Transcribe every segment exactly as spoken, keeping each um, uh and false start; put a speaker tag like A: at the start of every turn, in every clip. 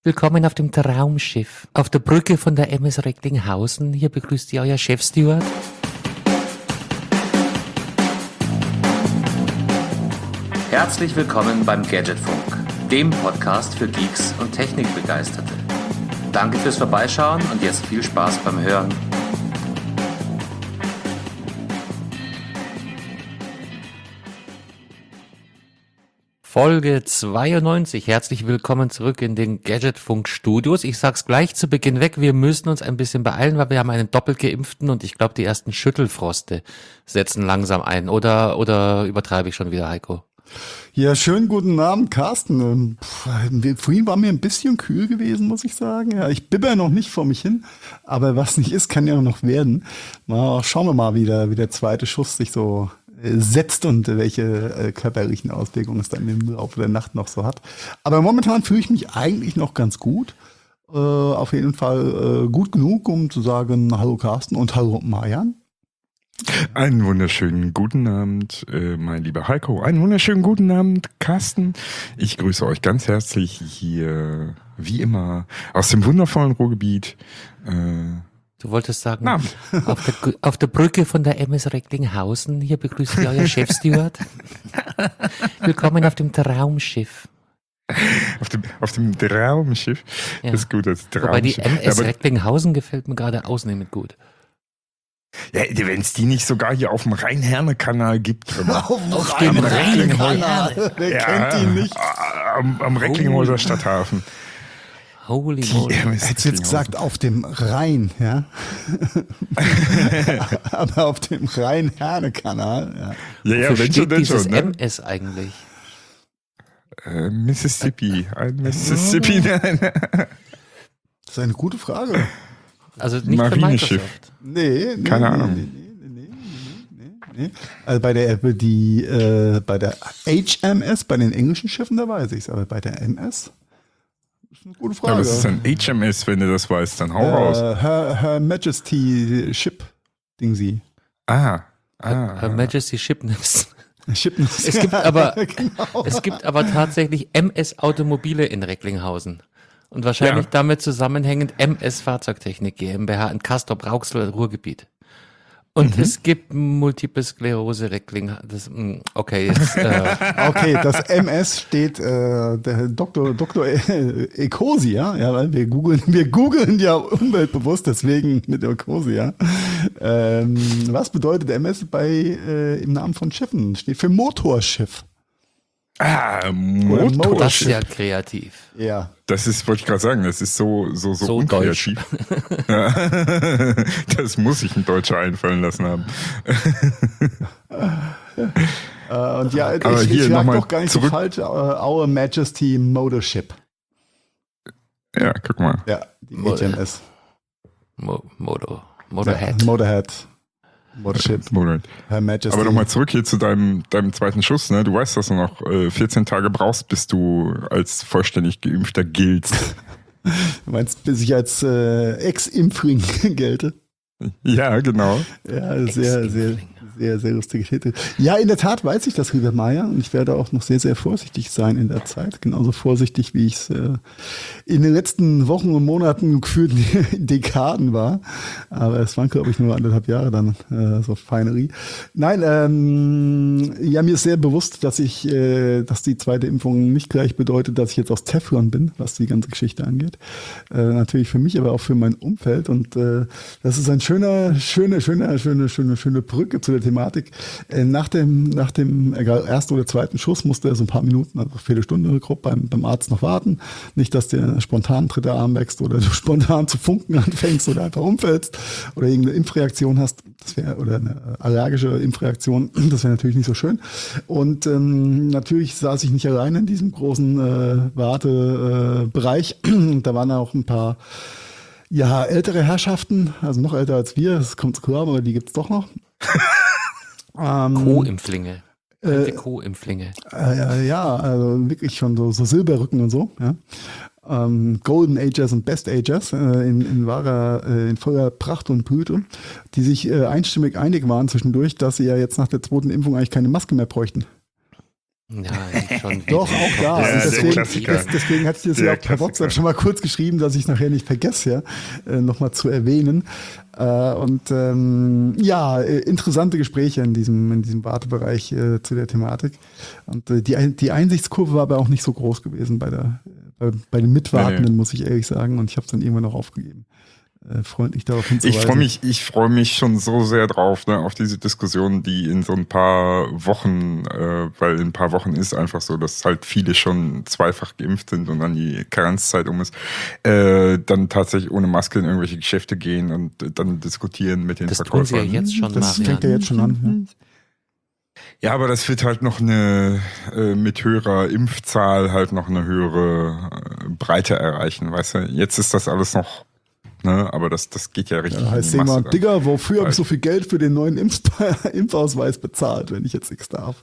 A: Willkommen auf dem Traumschiff. Auf der Brücke von der M S Recklinghausen. Hier begrüßt ihr euer Chefsteward.
B: Herzlich willkommen beim Gadgetfunk, dem Podcast für Geeks und Technikbegeisterte. Danke fürs Vorbeischauen und jetzt viel Spaß beim Hören.
A: Folge zweiundneunzig. Herzlich willkommen zurück in den Gadgetfunk-Studios. Ich sag's gleich zu Beginn weg, wir müssen uns ein bisschen beeilen, weil wir haben einen doppelt geimpften und ich glaube, die ersten Schüttelfroste setzen langsam ein. Oder, oder übertreibe ich schon wieder, Heiko?
C: Ja, schönen guten Abend, Carsten. Puh, vorhin war mir ein bisschen kühl gewesen, muss ich sagen. Ja, ich bibber noch nicht vor mich hin, aber was nicht ist, kann ja noch werden. Mal, schauen wir mal, wie der, wie der zweite Schuss sich so äh, setzt und welche äh, körperlichen Auswirkungen es dann im Laufe der Nacht noch so hat. Aber momentan fühle ich mich eigentlich noch ganz gut. Äh, auf jeden Fall äh, gut genug, um zu sagen, hallo Carsten und hallo Marian.
D: Einen wunderschönen guten Abend, äh, mein lieber Heiko. Einen wunderschönen guten Abend, Carsten. Ich grüße euch ganz herzlich hier, wie immer, aus dem wundervollen Ruhrgebiet. Äh,
A: Du wolltest sagen, auf der, auf der Brücke von der M S Recklinghausen. Hier begrüßt ihr euer Chefsteward. Willkommen auf dem Traumschiff.
D: auf, dem, auf dem Traumschiff.
A: Ja.
D: Das ist gut, das Traumschiff.
A: Wobei die M S
D: Aber,
A: Recklinghausen gefällt mir gerade ausnehmend gut.
D: ja, wenn es die nicht sogar hier auf dem Rhein-Herne-Kanal gibt.
C: Auf
A: dem
C: Rhein-Kanal. Wer
D: Ja,
C: kennt ihn nicht?
D: Am, am Recklinghäuser Stadthafen.
A: Holy
D: Die
A: moly.
D: M S
C: Hättest du jetzt gesagt, auf dem Rhein, ja? Aber auf dem Rhein-Herne-Kanal, ja.
D: Ja, ja,
A: Wofür
D: wenn schon,
A: steht
D: denn
A: dieses
D: schon. Ne?
A: M S eigentlich?
D: Äh, Mississippi. Ein Mississippi, nein.
C: Das ist eine gute Frage.
A: Also nicht für
D: Marineschiff.
A: Microsoft.
C: Nee, nee
D: Keine
C: nee,
D: Ahnung.
C: Nee, nee, nee, nee, nee, nee. Also bei der, die, äh, bei der H M S, bei den englischen Schiffen, da weiß ich es. Aber bei der M S ist eine gute Frage.
D: Ja, was ist ein H M S, wenn du das weißt? Dann hau raus.
C: äh, Her, Her Majesty Ship, Ding sie.
D: Ah, ah.
A: Her Majesty Shipness.
C: Ship
A: Es gibt aber,
C: genau.
A: es gibt aber tatsächlich M S Automobile in Recklinghausen. Und wahrscheinlich
D: Ja.
A: damit zusammenhängend M S Fahrzeugtechnik GmbH in Castrop-Rauxel Ruhrgebiet. Und
D: Mhm.
A: es gibt Multiple Sklerose Recklinghausen. Das, mh, okay, jetzt, äh,
C: Okay, das M S steht äh, der Doktor Doktor Ecosia, ja, weil wir googeln, wir googeln ja umweltbewusst, deswegen mit Ecosia. Ähm, was bedeutet M S bei äh, im Namen von Schiffen? Steht für Motorschiff.
D: Ah,
A: das ist
D: Motorschiff.
A: ja kreativ.
C: Ja.
D: Das ist, wollte ich gerade sagen, das ist so, so, so,
A: So
D: unkreativ. Ja. Das muss sich ein Deutscher einfallen lassen haben.
C: Äh, und ja,
D: Aber
C: ich,
D: hier
C: ich lag
D: nochmal
C: doch gar nicht
D: zurück-
C: so falsch. Uh, Our Majesty Motorship.
D: Ja, guck mal.
C: Ja, die
A: Mo-
C: H M S.
A: Mo Moto,
C: Ja,
A: Motorhead.
C: Motorhead. Motorship.
D: Moment.
C: Her Majesty.
D: Aber nochmal zurück hier zu deinem, deinem zweiten Schuss. Ne? Du weißt, dass du noch äh, vierzehn Tage brauchst, bis du als vollständig Geimpfter giltst.
C: Du meinst, bis ich als äh, Ex-Impfling gelte?
D: Ja, genau.
C: Ja, sehr, sehr, sehr, sehr lustige Titel. Ja, in der Tat weiß ich das, lieber Maya, und ich werde auch noch sehr, sehr vorsichtig sein in der Zeit. Genauso vorsichtig, wie ich es äh, in den letzten Wochen und Monaten gefühlt Dekaden war. Aber es waren, glaube ich, nur anderthalb Jahre dann äh, so Feinerie. Nein, ähm, ja, mir ist sehr bewusst, dass ich, äh, dass die zweite Impfung nicht gleich bedeutet, dass ich jetzt aus Teflon bin, was die ganze Geschichte angeht. Äh, natürlich für mich, aber auch für mein Umfeld. Und äh, das ist ein schöner, schöne, schöne, schöne, schöne, schöne Brücke zu der Thematik. Äh, nach dem, nach dem egal, ersten oder zweiten Schuss musste er so ein paar Minuten, also Viertelstunde grob beim, beim Arzt noch warten. Nicht, dass der spontan dritter Arm wächst oder du spontan zu funken anfängst oder einfach umfällst oder irgendeine Impfreaktion hast. Das wäre, oder eine allergische Impfreaktion. Das wäre natürlich nicht so schön. Und ähm, natürlich saß ich nicht alleine in diesem großen äh, Wartebereich. Äh, da waren auch ein paar ja, ältere Herrschaften, also noch älter als wir, das kommt klar, aber die gibt's doch noch. ähm,
A: Co-Impflinge.
C: äh,
A: Co-Impflinge.
C: äh, ja, also wirklich schon so, so Silberrücken und so, ja. Ähm, Golden Ages und Best Ages äh, in, in wahrer, äh, in voller Pracht und Blüte, die sich äh, einstimmig einig waren zwischendurch, dass sie ja jetzt nach der zweiten Impfung eigentlich keine Maske mehr bräuchten.
A: Ja, eigentlich schon.
C: Doch, auch da.
D: Ja,
C: Und
D: der
C: deswegen,
D: Klassiker.
C: das, deswegen hatte ich das
D: Der
C: ja auch per
D: Klassiker.
C: WhatsApp schon mal kurz geschrieben, dass ich es nachher nicht vergesse, ja, äh, nochmal zu erwähnen. Äh, und ähm, ja, äh, interessante Gespräche in diesem, in diesem Wartebereich äh, zu der Thematik. Und äh, die, Ein- die Einsichtskurve war aber auch nicht so groß gewesen bei, der, bei, bei den Mitwartenden,
D: Nee, nee.
C: muss ich ehrlich sagen. Und ich habe es dann irgendwann noch aufgegeben. Äh, freundlich darauf hinzuweisen.
D: Ich freue mich, ich freue mich schon so sehr drauf, ne, auf diese Diskussion, die in so ein paar Wochen, äh, weil in ein paar Wochen ist einfach so, dass halt viele schon zweifach geimpft sind und dann die Karenzzeit um ist, äh, dann tatsächlich ohne Maske in irgendwelche Geschäfte gehen und äh, dann diskutieren mit den
A: Das tun sie ja
D: Verkäufern.
A: jetzt schon,
C: Das
A: Marian.
C: fängt ja jetzt schon an.
D: Ja, aber das wird halt noch eine, äh, mit höherer Impfzahl halt noch eine höhere äh, Breite erreichen, weißt du? Jetzt ist das alles noch, ne, aber das, das geht ja richtig
C: Ja,
D: in
C: heißt
D: die Masse
C: jemand,
D: dann.
C: Digga, wofür habe
D: Halt.
C: ich so viel Geld für den neuen Impf Impfausweis bezahlt, wenn ich jetzt nichts darf?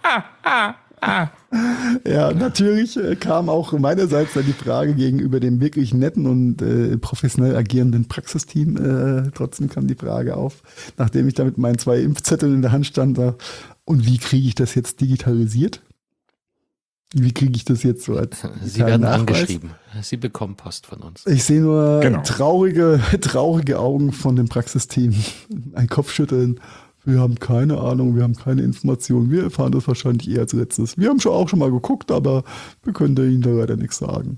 C: Ja, natürlich äh, kam auch meinerseits dann die Frage gegenüber dem wirklich netten und äh, professionell agierenden Praxisteam. Äh, trotzdem kam die Frage auf, nachdem ich da mit meinen zwei Impfzetteln in der Hand stand, da, und wie kriege ich das jetzt digitalisiert? Wie kriege ich das jetzt so als
A: Sie
C: digitalen
A: werden
C: Nachweis?
A: angeschrieben. Sie bekommen Post von uns.
C: Ich sehe nur
D: Genau.
C: traurige, traurige Augen von dem Praxisteam. Ein Kopfschütteln. Wir haben keine Ahnung, wir haben keine Informationen. Wir erfahren das wahrscheinlich eher als letztes. Wir haben schon auch schon mal geguckt, aber wir können Ihnen da leider nichts sagen.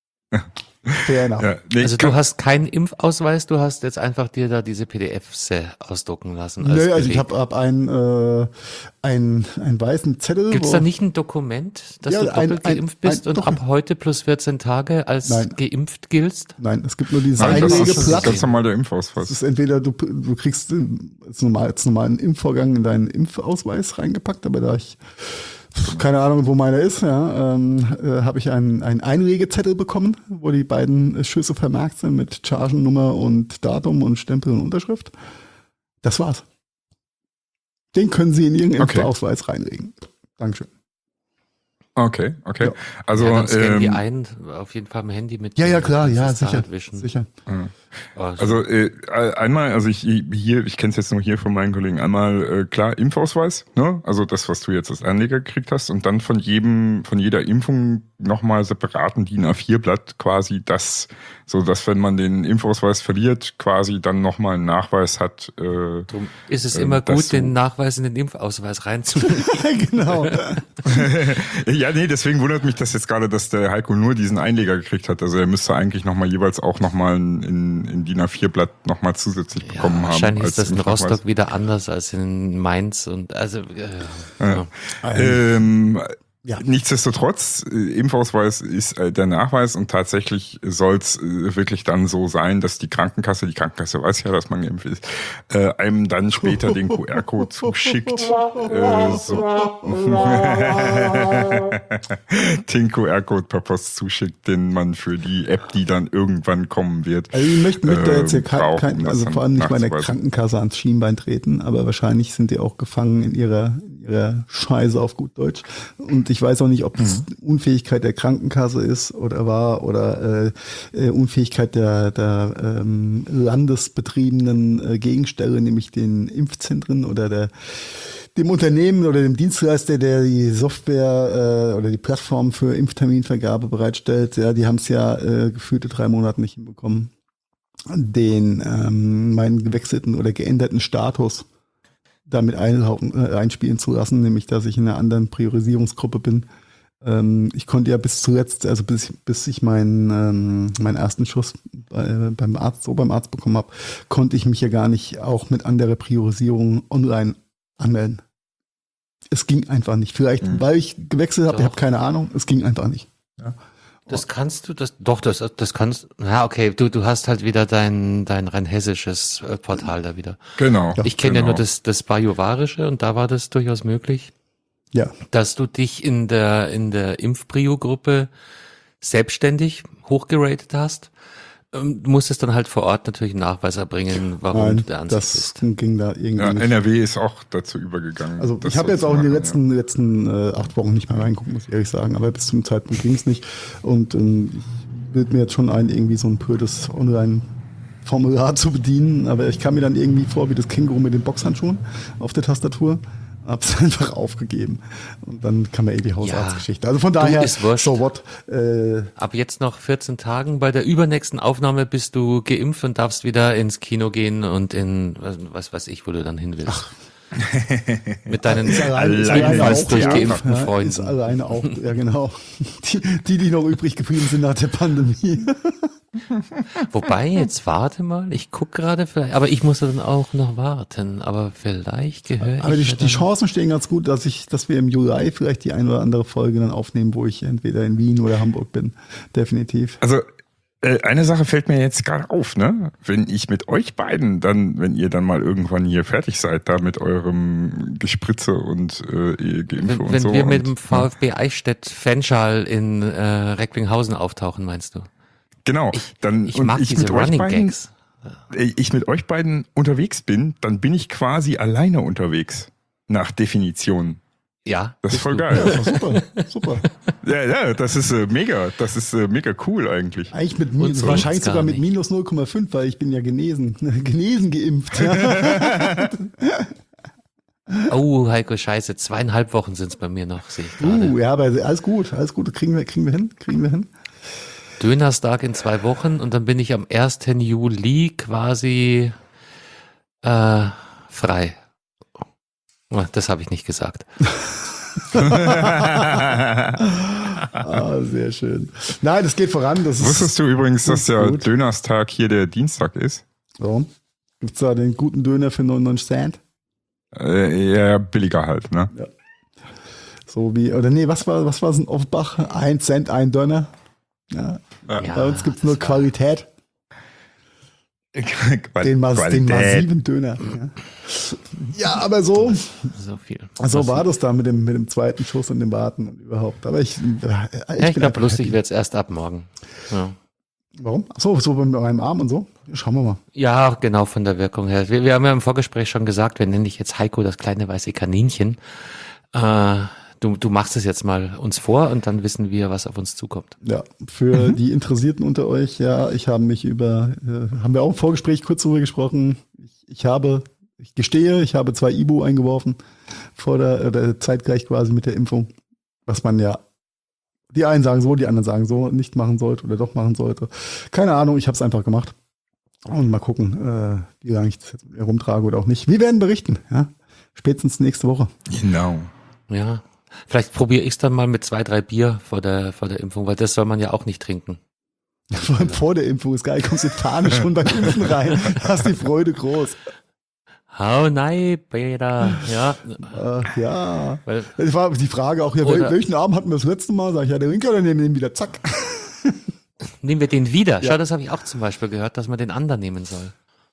C: Fair enough.
D: Ja, nee,
A: Also
D: kann-
A: du hast keinen Impfausweis, du hast jetzt einfach dir da diese P D Fs äh, ausdrucken lassen. als
C: Nö, also ich
A: Beleg.
C: habe hab einen, äh, einen, einen weißen Zettel.
A: Gibt's
C: wo-
A: da nicht ein Dokument, dass
C: Ja,
A: du
C: ein-
A: doppelt
C: ein-
A: geimpft bist
C: ein-
A: und
C: doch.
A: ab heute plus vierzehn Tage als
C: Nein.
A: geimpft giltst?
C: Nein, es gibt nur dieses
D: Nein, das ist
C: Einlegeblatt.
D: ganz normal der
C: Das
D: Impfausweis.
C: ist entweder du, du kriegst äh, als normal, als normalen Impfvorgang in deinen Impfausweis reingepackt, aber da ich keine Ahnung, wo meiner ist, ja, ähm, äh, habe ich einen, einen Einlegezettel bekommen, wo die beiden Schüsse vermerkt sind mit Chargennummer und Datum und Stempel und Unterschrift. Das war's. Den können Sie in Ihren
D: Okay.
C: Impfausweis reinlegen. Dankeschön.
D: Okay, okay.
C: Ja.
D: Also,
A: ja, dann scannen die
D: ähm,
A: ein, auf jeden Fall im Handy mit.
C: Ja, ja, klar, ja,
A: das
C: sicher.
A: Wischen.
C: sicher.
A: Oh,
D: Also äh, einmal, also ich hier, ich kenne es jetzt nur hier von meinen Kollegen, einmal äh, klar Impfausweis, ne? Also das, was du jetzt als Anleger gekriegt hast, und dann von jedem, von jeder Impfung nochmal separaten D I N A vier Blatt quasi das, so dass wenn man den Impfausweis verliert, quasi dann nochmal einen Nachweis hat. Äh,
A: Drum ist es
D: ähm,
A: immer
D: dass
A: gut,
D: du-
A: den Nachweis in den Impfausweis reinzulegen.
C: Genau.
D: ja, nee, deswegen wundert mich das jetzt gerade, dass der Heiko nur diesen Einleger gekriegt hat. Also er müsste eigentlich nochmal jeweils auch nochmal in, in, in D I N A vier Blatt nochmal zusätzlich bekommen haben.
A: Wahrscheinlich
D: als
A: ist das in
D: Impfnachweis.
A: Rostock wieder anders als in Mainz und also äh, ja.
D: Ähm,
C: Ja.
D: Nichtsdestotrotz, äh, Impfausweis ist äh, der Nachweis und tatsächlich soll es äh, wirklich dann so sein, dass die Krankenkasse, die Krankenkasse weiß ja, dass man geimpft ist, äh, einem dann später den Q R-Code zuschickt. Äh, so. den Q R-Code per Post zuschickt, den man für die App, die dann irgendwann kommen wird.
C: Also ich möchte, möchte
D: äh,
C: jetzt hier kein,
D: braucht,
C: kein,
D: um das
C: also
D: dann
C: vor allem nicht meine
D: nachzuweisen.
C: Krankenkasse ans Schienbein treten, aber wahrscheinlich sind die auch gefangen in ihrer, in ihrer Scheiße auf gut Deutsch. Und ich weiß auch nicht, ob es
D: Mhm.
C: Unfähigkeit der Krankenkasse ist oder war oder äh, äh, Unfähigkeit der, der ähm, landesbetriebenen äh, Gegenstelle, nämlich den Impfzentren oder der dem Unternehmen oder dem Dienstleister, der die Software äh, oder die Plattform für Impfterminvergabe bereitstellt. Ja, die haben es ja äh, gefühlte drei Monate nicht hinbekommen, den ähm, meinen gewechselten oder geänderten Status damit einlaufen, äh, einspielen zu lassen, nämlich dass ich in einer anderen Priorisierungsgruppe bin. Ähm, ich konnte ja bis zuletzt, also bis, bis ich meinen, ähm, meinen ersten Schuss bei, beim Arzt, so beim Arzt bekommen habe, konnte ich mich ja gar nicht auch mit anderer Priorisierung online anmelden. Es ging einfach nicht. Vielleicht,
D: Mhm.
C: weil ich gewechselt habe, ich
A: Doch.
C: habe keine Ahnung, es ging einfach nicht. Ja.
A: Das kannst du, das doch, das, das kannst. Ja, okay, du, du hast halt wieder dein dein rein hessisches äh, Portal da wieder.
D: Genau.
A: Ich kenne
D: genau.
A: ja nur das das bajuwarische und da war das durchaus möglich,
C: Ja.
A: dass du dich in der in der Impfprio-Gruppe selbstständig hochgeratet hast. Ähm, Du musstest dann halt vor Ort natürlich einen Nachweis erbringen, warum du
C: Nein,
A: der Ansicht
C: das
A: bist.
C: ging da irgendwie
D: Ja,
C: nicht.
D: N R W ist auch dazu übergegangen.
C: Also
D: das
C: ich habe
D: so
C: jetzt
D: zu
C: auch in den
D: machen,
C: letzten, letzten äh, acht Wochen nicht mehr reingucken, muss ich ehrlich sagen, aber bis zum Zeitpunkt ging es nicht. Und ähm, ich bild mir jetzt schon ein, irgendwie so ein blödes Online-Formular zu bedienen, aber ich kam mir dann irgendwie vor wie das Känguru mit den Boxhandschuhen auf der Tastatur. Hab's einfach aufgegeben. Und dann kam ja eh die Hausarztgeschichte. Also von
A: Du,
C: daher,
A: ist wurscht.
C: so what. Äh,
A: Ab jetzt noch vierzehn Tagen. Bei der übernächsten Aufnahme bist du geimpft und darfst wieder ins Kino gehen und in, was, was weiß ich, wo du dann hin willst. Mit deinen
C: ist alleine, ist
D: alleine
C: alleine
A: ebenfalls
C: auch,
A: durchgeimpften
C: ja,
A: Freunden.
C: Ist alleine auch, ja genau. Die, die, die noch übrig geblieben sind nach der Pandemie.
A: Wobei, jetzt warte mal, ich guck gerade vielleicht, aber ich muss dann auch noch warten, aber vielleicht gehöre
C: Aber die,
A: ich ja
C: die
A: dann-
C: Chancen stehen ganz gut, dass ich, dass wir im Juli vielleicht die eine oder andere Folge dann aufnehmen, wo ich entweder in Wien oder Hamburg bin. Definitiv.
D: Also äh, eine Sache fällt mir jetzt gerade auf, ne? Wenn ich mit euch beiden dann, wenn ihr dann mal irgendwann hier fertig seid, da mit eurem Gespritze und äh, Geimpfe
A: Wenn,
D: und
A: wenn
D: so.
A: wir mit
D: und,
A: dem VfB Eichstätt Fanschal in äh, Recklinghausen auftauchen, meinst du?
D: Genau, dann
A: Ich
D: und
A: mag
D: ich
A: diese
D: mit euch
A: Running
D: beiden,
A: Gags.
D: äh, ich mit euch beiden unterwegs bin, dann bin ich quasi alleine unterwegs. Nach Definition.
A: Ja.
D: Das ist
A: bist
D: voll
A: du.
D: geil.
C: Ja, super, super.
D: Ja, ja, das ist äh, mega. Das ist äh, mega cool eigentlich.
C: Eigentlich mit
A: Und
C: minus,
A: so
C: wahrscheinlich
A: ist gar
C: sogar mit
A: nicht.
C: minus null Komma fünf, weil ich bin ja genesen. Genesen geimpft. Ja.
A: Oh, Heiko, scheiße, zweieinhalb Wochen sind's bei mir noch, sehe ich gerade.
C: Uh, ja, aber alles gut, alles gut. Kriegen wir, kriegen wir hin, kriegen wir hin.
A: Dönerstag in zwei Wochen und dann bin ich am ersten Juli quasi äh, frei. Oh, das habe ich nicht gesagt.
C: Ah, sehr schön. Nein, das geht voran. Das ist,
D: Wusstest du übrigens, dass
C: ist
D: der
C: gut.
D: Dönerstag hier der Dienstag ist?
C: So. Gibt's da den guten Döner für neunundneunzig Cent?
D: Äh, ja, billiger halt, ne?
C: So wie, oder nee, was war, was war es in Offenbach? Ein Cent, ein Döner. Ja,
A: Ja,
C: bei uns gibt's nur
A: das war-
C: Qualität. Den, mas den massiven Döner. Ja. ja, aber so,
A: So viel.
C: so war das da mit dem, mit dem zweiten Schuss und dem Warten und überhaupt. Aber ich, ich,
A: Ja, ich
C: bin
A: glaube,
C: einfach
A: lustig
C: happy.
A: wird's erst ab morgen. Ja.
C: Warum? Ach so, so bei meinem Arm und so. Schauen wir mal.
A: Ja, genau, von der Wirkung her. Wir, wir haben ja im Vorgespräch schon gesagt, wir nennen dich jetzt Heiko, das kleine weiße Kaninchen. Äh, du, du machst es jetzt mal uns vor und dann wissen wir, was auf uns zukommt.
C: Ja, für die Interessierten unter euch, ja, ich habe mich über, äh, haben wir auch im Vorgespräch kurz drüber gesprochen. Ich, ich habe, ich gestehe, ich habe zwei Ibu eingeworfen vor der, oder zeitgleich quasi mit der Impfung, was man ja, die einen sagen so, die anderen sagen so, nicht machen sollte oder doch machen sollte. Keine Ahnung, ich habe es einfach gemacht. Und mal gucken, äh, wie lange ich das jetzt mit mir rumtrage oder auch nicht. Wir werden berichten, ja. Spätestens nächste Woche.
D: Genau.
A: Ja. Vielleicht probiere ich es dann mal mit zwei, drei Bier vor der, vor der Impfung, weil das soll man ja auch nicht trinken.
C: Vor allem vor der Impfung ist geil, kommst du Fahne schon beim Impfen rein, hast die Freude groß.
A: Oh nein, Peter. Ja.
C: Ach ja.
A: Weil,
C: Das war die Frage auch hier, wel-
A: Oder-
C: welchen Arm hatten wir das letzte Mal? Sag ich, ja, der linke oder nehmen wir den wieder? Zack.
A: nehmen wir den wieder.
C: Ja.
A: Schau, das habe ich auch zum Beispiel gehört, dass man den anderen nehmen soll.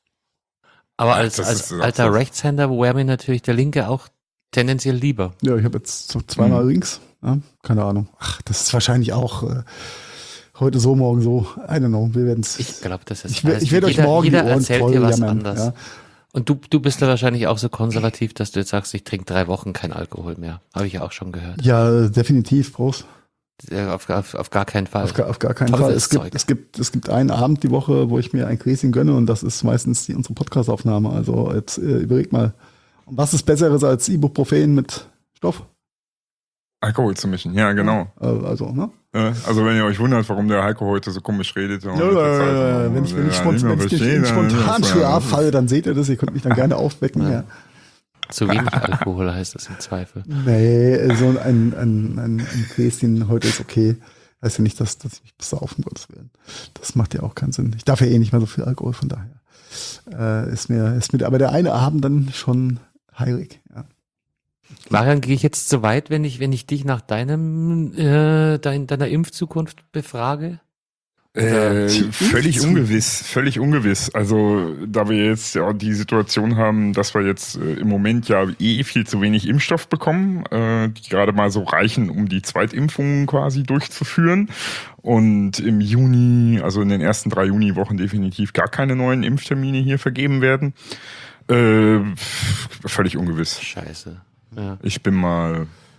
A: Aber
D: Ja,
A: als,
D: das
A: als
D: ist auch
A: alter
D: so.
A: Rechtshänder wäre mir natürlich der linke auch tendenziell lieber.
C: Ja, ich habe jetzt so zweimal links. Ja, keine Ahnung. Ach, das ist wahrscheinlich auch äh, heute so, morgen so. I don't know. Wir werden es.
A: Ich glaube, das ist
C: Ich, werd-
A: alles-
C: ich werde euch
A: jeder-
C: morgen
A: jeder
C: die Ohren
A: erzählt
C: voll
A: dir was
C: jammern.
A: anderes.
C: Ja.
A: Und du, du bist da wahrscheinlich auch so konservativ, dass du jetzt sagst, ich trinke drei Wochen kein Alkohol mehr. Habe ich ja auch schon gehört.
C: ja, definitiv, Prost.
A: Äh, Auf, auf, auf gar keinen Fall.
C: Auf, gar- auf gar keinen
A: Teufels
C: Fall. Es gibt,
A: Zeug.
C: es, gibt, es gibt einen Abend die Woche, wo ich mir ein Gläschen gönne und das ist meistens die, unsere Podcastaufnahme. Also jetzt äh, überleg mal, was ist Besseres als Ibuprofen mit Stoff?
D: Alkohol zu mischen, ja, genau.
C: Äh, also, ne?
D: Äh, Also wenn ihr euch wundert, warum der Heiko heute so komisch redet. und
C: Ja,
D: mit der
C: ja,
D: Zeit,
C: ja,
D: und
C: wenn ich, wenn ich,
D: ja,
C: spontan,
D: nicht mehr
C: wenn ich nicht
D: verstehe,
C: in
D: dann ist
C: spontan
D: das,
C: Schlaf
D: äh,
C: falle, dann seht ihr das. Ihr könnt mich dann gerne aufwecken. Ja.
A: Zu wenig Alkohol heißt das im Zweifel.
C: Nee, so ein, ein, ein, ein Gläschen heute ist okay. Heißt ja nicht, dass, dass ich mich besaufe, um Gottes Willen. Das macht ja auch keinen Sinn. Ich darf ja eh nicht mehr so viel Alkohol, von daher. Äh, ist mir, ist mir, aber der eine Abend dann schon heilig. Ja.
A: Marian, gehe ich jetzt so weit, wenn ich, wenn ich dich nach deinem, äh, dein, deiner Impfzukunft befrage?
D: Äh,
C: Die
D: völlig
C: Impfzug-
D: ungewiss, völlig ungewiss. Also da wir jetzt ja die Situation haben, dass wir jetzt äh, im Moment ja eh viel zu wenig Impfstoff bekommen, äh, die gerade mal so reichen, um die Zweitimpfungen quasi durchzuführen. Und im Juni, also in den ersten drei Juniwochen definitiv gar keine neuen Impftermine hier vergeben werden. Äh, völlig ungewiss.
A: Scheiße. Ja.
D: Ich bin mal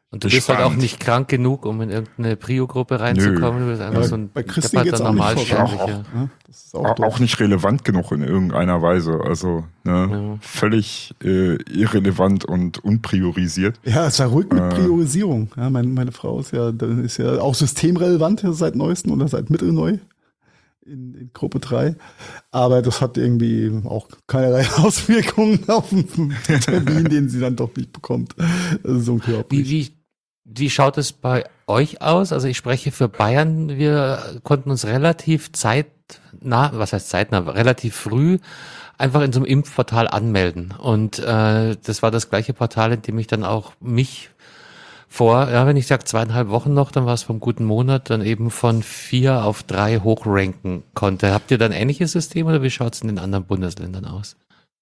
A: Und du bist halt auch
D: Spannend.
A: nicht krank genug, um in irgendeine Prio-Gruppe reinzukommen. Du bist einfach
C: Ja,
A: so ein
C: bei Christine geht's
A: depperter
C: auch nicht voran.
A: Normalsterblicher.
C: Ja, das ist auch,
D: Auch,
C: doof.
D: auch nicht relevant genug in irgendeiner Weise. Also ne,
A: Ja.
D: völlig äh, irrelevant und unpriorisiert.
C: Ja, es war ruhig mit
D: Äh.
C: Priorisierung. Ja, meine, meine Frau ist ja, ist ja auch systemrelevant seit neuestem oder seit mittelneu in, in Gruppe drei. Aber das hat irgendwie auch keinerlei Auswirkungen auf den Termin, den sie dann doch nicht bekommt. Das ist unglaublich.
A: Wie, wie, wie schaut es bei euch aus? Also ich spreche für Bayern. Wir konnten uns relativ zeitnah, was heißt zeitnah, relativ früh einfach in so einem Impfportal anmelden. Und äh, das war das gleiche Portal, in dem ich dann auch mich vor, ja, wenn ich sage zweieinhalb Wochen noch, dann war es vom guten Monat, dann eben von vier auf drei hochranken konnte. Habt ihr dann ein ähnliches System oder wie schaut es in den anderen Bundesländern aus?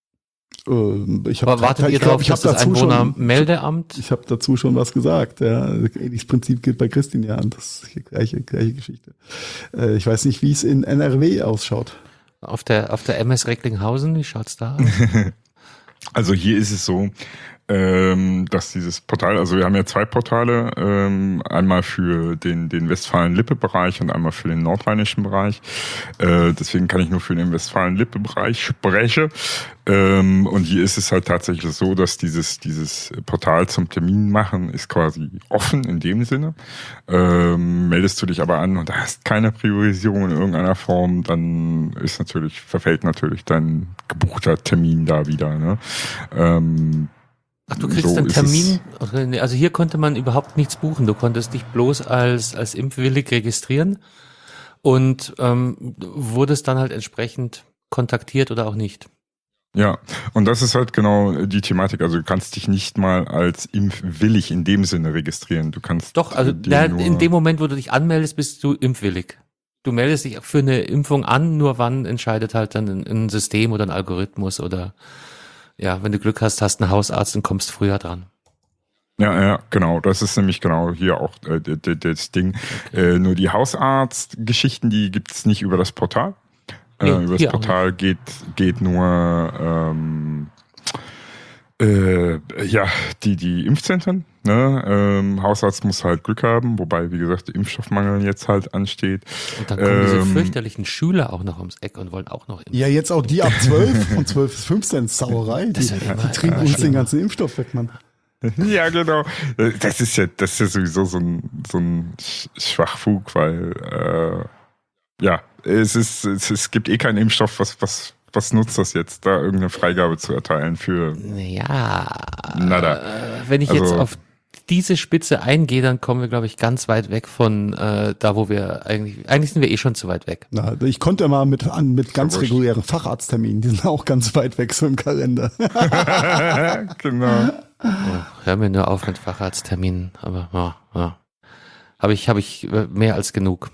C: Ähm, ich hab,
A: Aber wartet
C: ich
A: ihr
C: glaub,
A: darauf,
C: ich hab
A: dass das
C: dazu schon-
A: Einwohnermeldeamt?
C: Ich habe dazu schon was gesagt. Ja. Ähnliches Prinzip gilt bei Christine ja. Und das ist die gleiche, gleiche Geschichte. Äh, ich weiß nicht, wie es in N R W ausschaut.
A: Auf der, auf der M S Recklinghausen, wie schaut's da aus?
D: Also hier ist es so, ähm, dass dieses Portal, also wir haben ja zwei Portale, ähm, einmal für den, den Westfalen-Lippe-Bereich und einmal für den nordrheinischen Bereich. Äh, deswegen kann ich nur für den Westfalen-Lippe-Bereich sprechen. Ähm, und hier ist es halt tatsächlich so, dass dieses, dieses Portal zum Termin machen ist quasi offen in dem Sinne. Ähm, meldest du dich aber an und hast keine Priorisierung in irgendeiner Form, dann ist natürlich, verfällt natürlich dein gebuchter Termin da wieder. Ne? Ähm,
A: Ach, du kriegst
D: So
A: einen
D: ist
A: Termin. Okay, nee, also hier konnte man überhaupt nichts buchen. Du konntest dich bloß als, als impfwillig registrieren und ähm, wurdest dann halt entsprechend kontaktiert oder auch nicht.
D: Ja, und das ist halt genau die Thematik. Also du kannst dich nicht mal als impfwillig in dem Sinne registrieren. Du kannst
A: Doch, also
D: dir
A: ja,
D: nur-
A: in dem Moment, wo du dich anmeldest, bist du impfwillig. Du meldest dich für eine Impfung an, nur wann entscheidet halt dann ein, ein System oder ein Algorithmus oder ja, wenn du Glück hast, hast einen Hausarzt und kommst früher dran.
D: Ja, ja, genau. Das ist nämlich genau hier auch äh, d- d- das Ding. Äh, nur die Hausarztgeschichten, die gibt's nicht über das Portal.
A: Nee,
D: Äh, über das
A: hier auch
D: Portal geht, geht nur ähm, äh, ja, die, die Impfzentren. Ne? Ähm, Hausarzt muss halt Glück haben, wobei, wie gesagt, der Impfstoffmangel jetzt halt ansteht.
A: Und dann kommen diese
D: Ähm,
A: fürchterlichen Schüler auch noch ums Eck und wollen auch noch impfen.
C: Ja, jetzt auch die ab zwölf, von zwölf bis fünfzehn, Sauerei. Die,
A: Das wird immer-
C: die trinken
A: immer
C: uns den
A: schlimmer.
C: ganzen Impfstoff weg, Mann.
D: Ja, genau. Das ist ja, das ist ja sowieso so ein, so ein Sch- Schwachfug, weil äh, ja, es ist, es, es gibt eh keinen Impfstoff, was, was, was nutzt das jetzt, da irgendeine Freigabe zu erteilen für
A: Ja,
D: nada.
A: äh, wenn ich
D: Also-
A: jetzt auf diese Spitze eingehe, dann kommen wir, glaube ich, ganz weit weg von äh, da, wo wir eigentlich, eigentlich sind wir eh schon zu weit weg.
C: Na, ich konnte mal mit, an, mit ganz
D: wurscht.
C: regulären Facharztterminen, die sind auch ganz weit weg so im Kalender.
D: Genau.
A: Oh, hör mir nur auf mit Facharztterminen, aber ja, ja. Habe ich, habe ich äh, mehr als genug.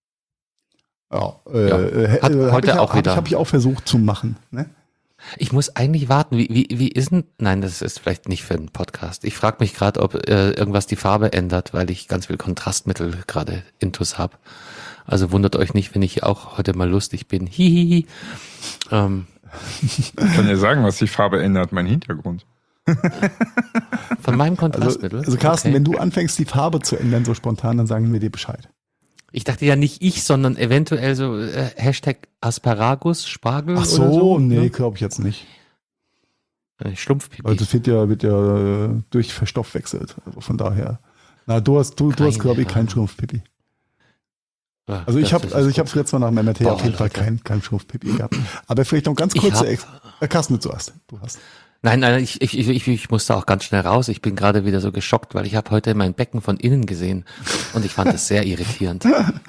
C: Ja, äh,
A: Ja,
C: äh,
A: hat
C: äh, hab
A: heute
C: ich,
A: auch
C: hab
A: wieder.
C: Ich, hab ich auch versucht zu machen. Ne?
A: Ich muss eigentlich warten. Wie, wie, wie ist denn? Nein, das ist vielleicht nicht für einen Podcast. Ich frage mich gerade, ob äh, irgendwas die Farbe ändert, weil ich ganz viel Kontrastmittel gerade intus habe. Also wundert euch nicht, wenn ich auch heute mal lustig bin. Hihihi. Ähm,
D: Ich kann ja sagen, was die Farbe ändert, mein Hintergrund.
A: von meinem
C: Also,
A: Kontrastmittel.
C: also Carsten,
A: Okay.
C: wenn du anfängst, die Farbe zu ändern, so spontan, dann sagen wir dir Bescheid.
A: Ich dachte ja nicht ich, sondern eventuell so äh, Hashtag Asparagus, Spargel
C: Ach so,
A: oder so.
C: nee,
A: ne?
C: glaube ich jetzt nicht.
A: Äh, Schlumpfpipi.
C: Also das wird ja, wird ja äh, durch verstoffwechselt. Also von daher. Na, du hast, du, du hast,
A: Keine
C: glaube ich, keinen
A: Ahnung.
C: Schrumpfpipi.
A: Ja,
C: Also ich
A: das
C: habe,
A: ist
C: also ich
A: gut.
C: habe letztes Mal nach dem M R T
A: Boah,
C: auf jeden Fall
A: Leute.
C: keinen kein Schrumpfpipi gehabt. Aber vielleicht noch ganz
A: Ich
C: kurze
A: hab-
C: Ex äh, Carsten, du hast. Du hast.
A: Nein, nein, ich, ich, ich, ich musste auch ganz schnell raus. Ich bin gerade wieder so geschockt, weil ich habe heute mein Becken von innen gesehen und ich fand es sehr irritierend.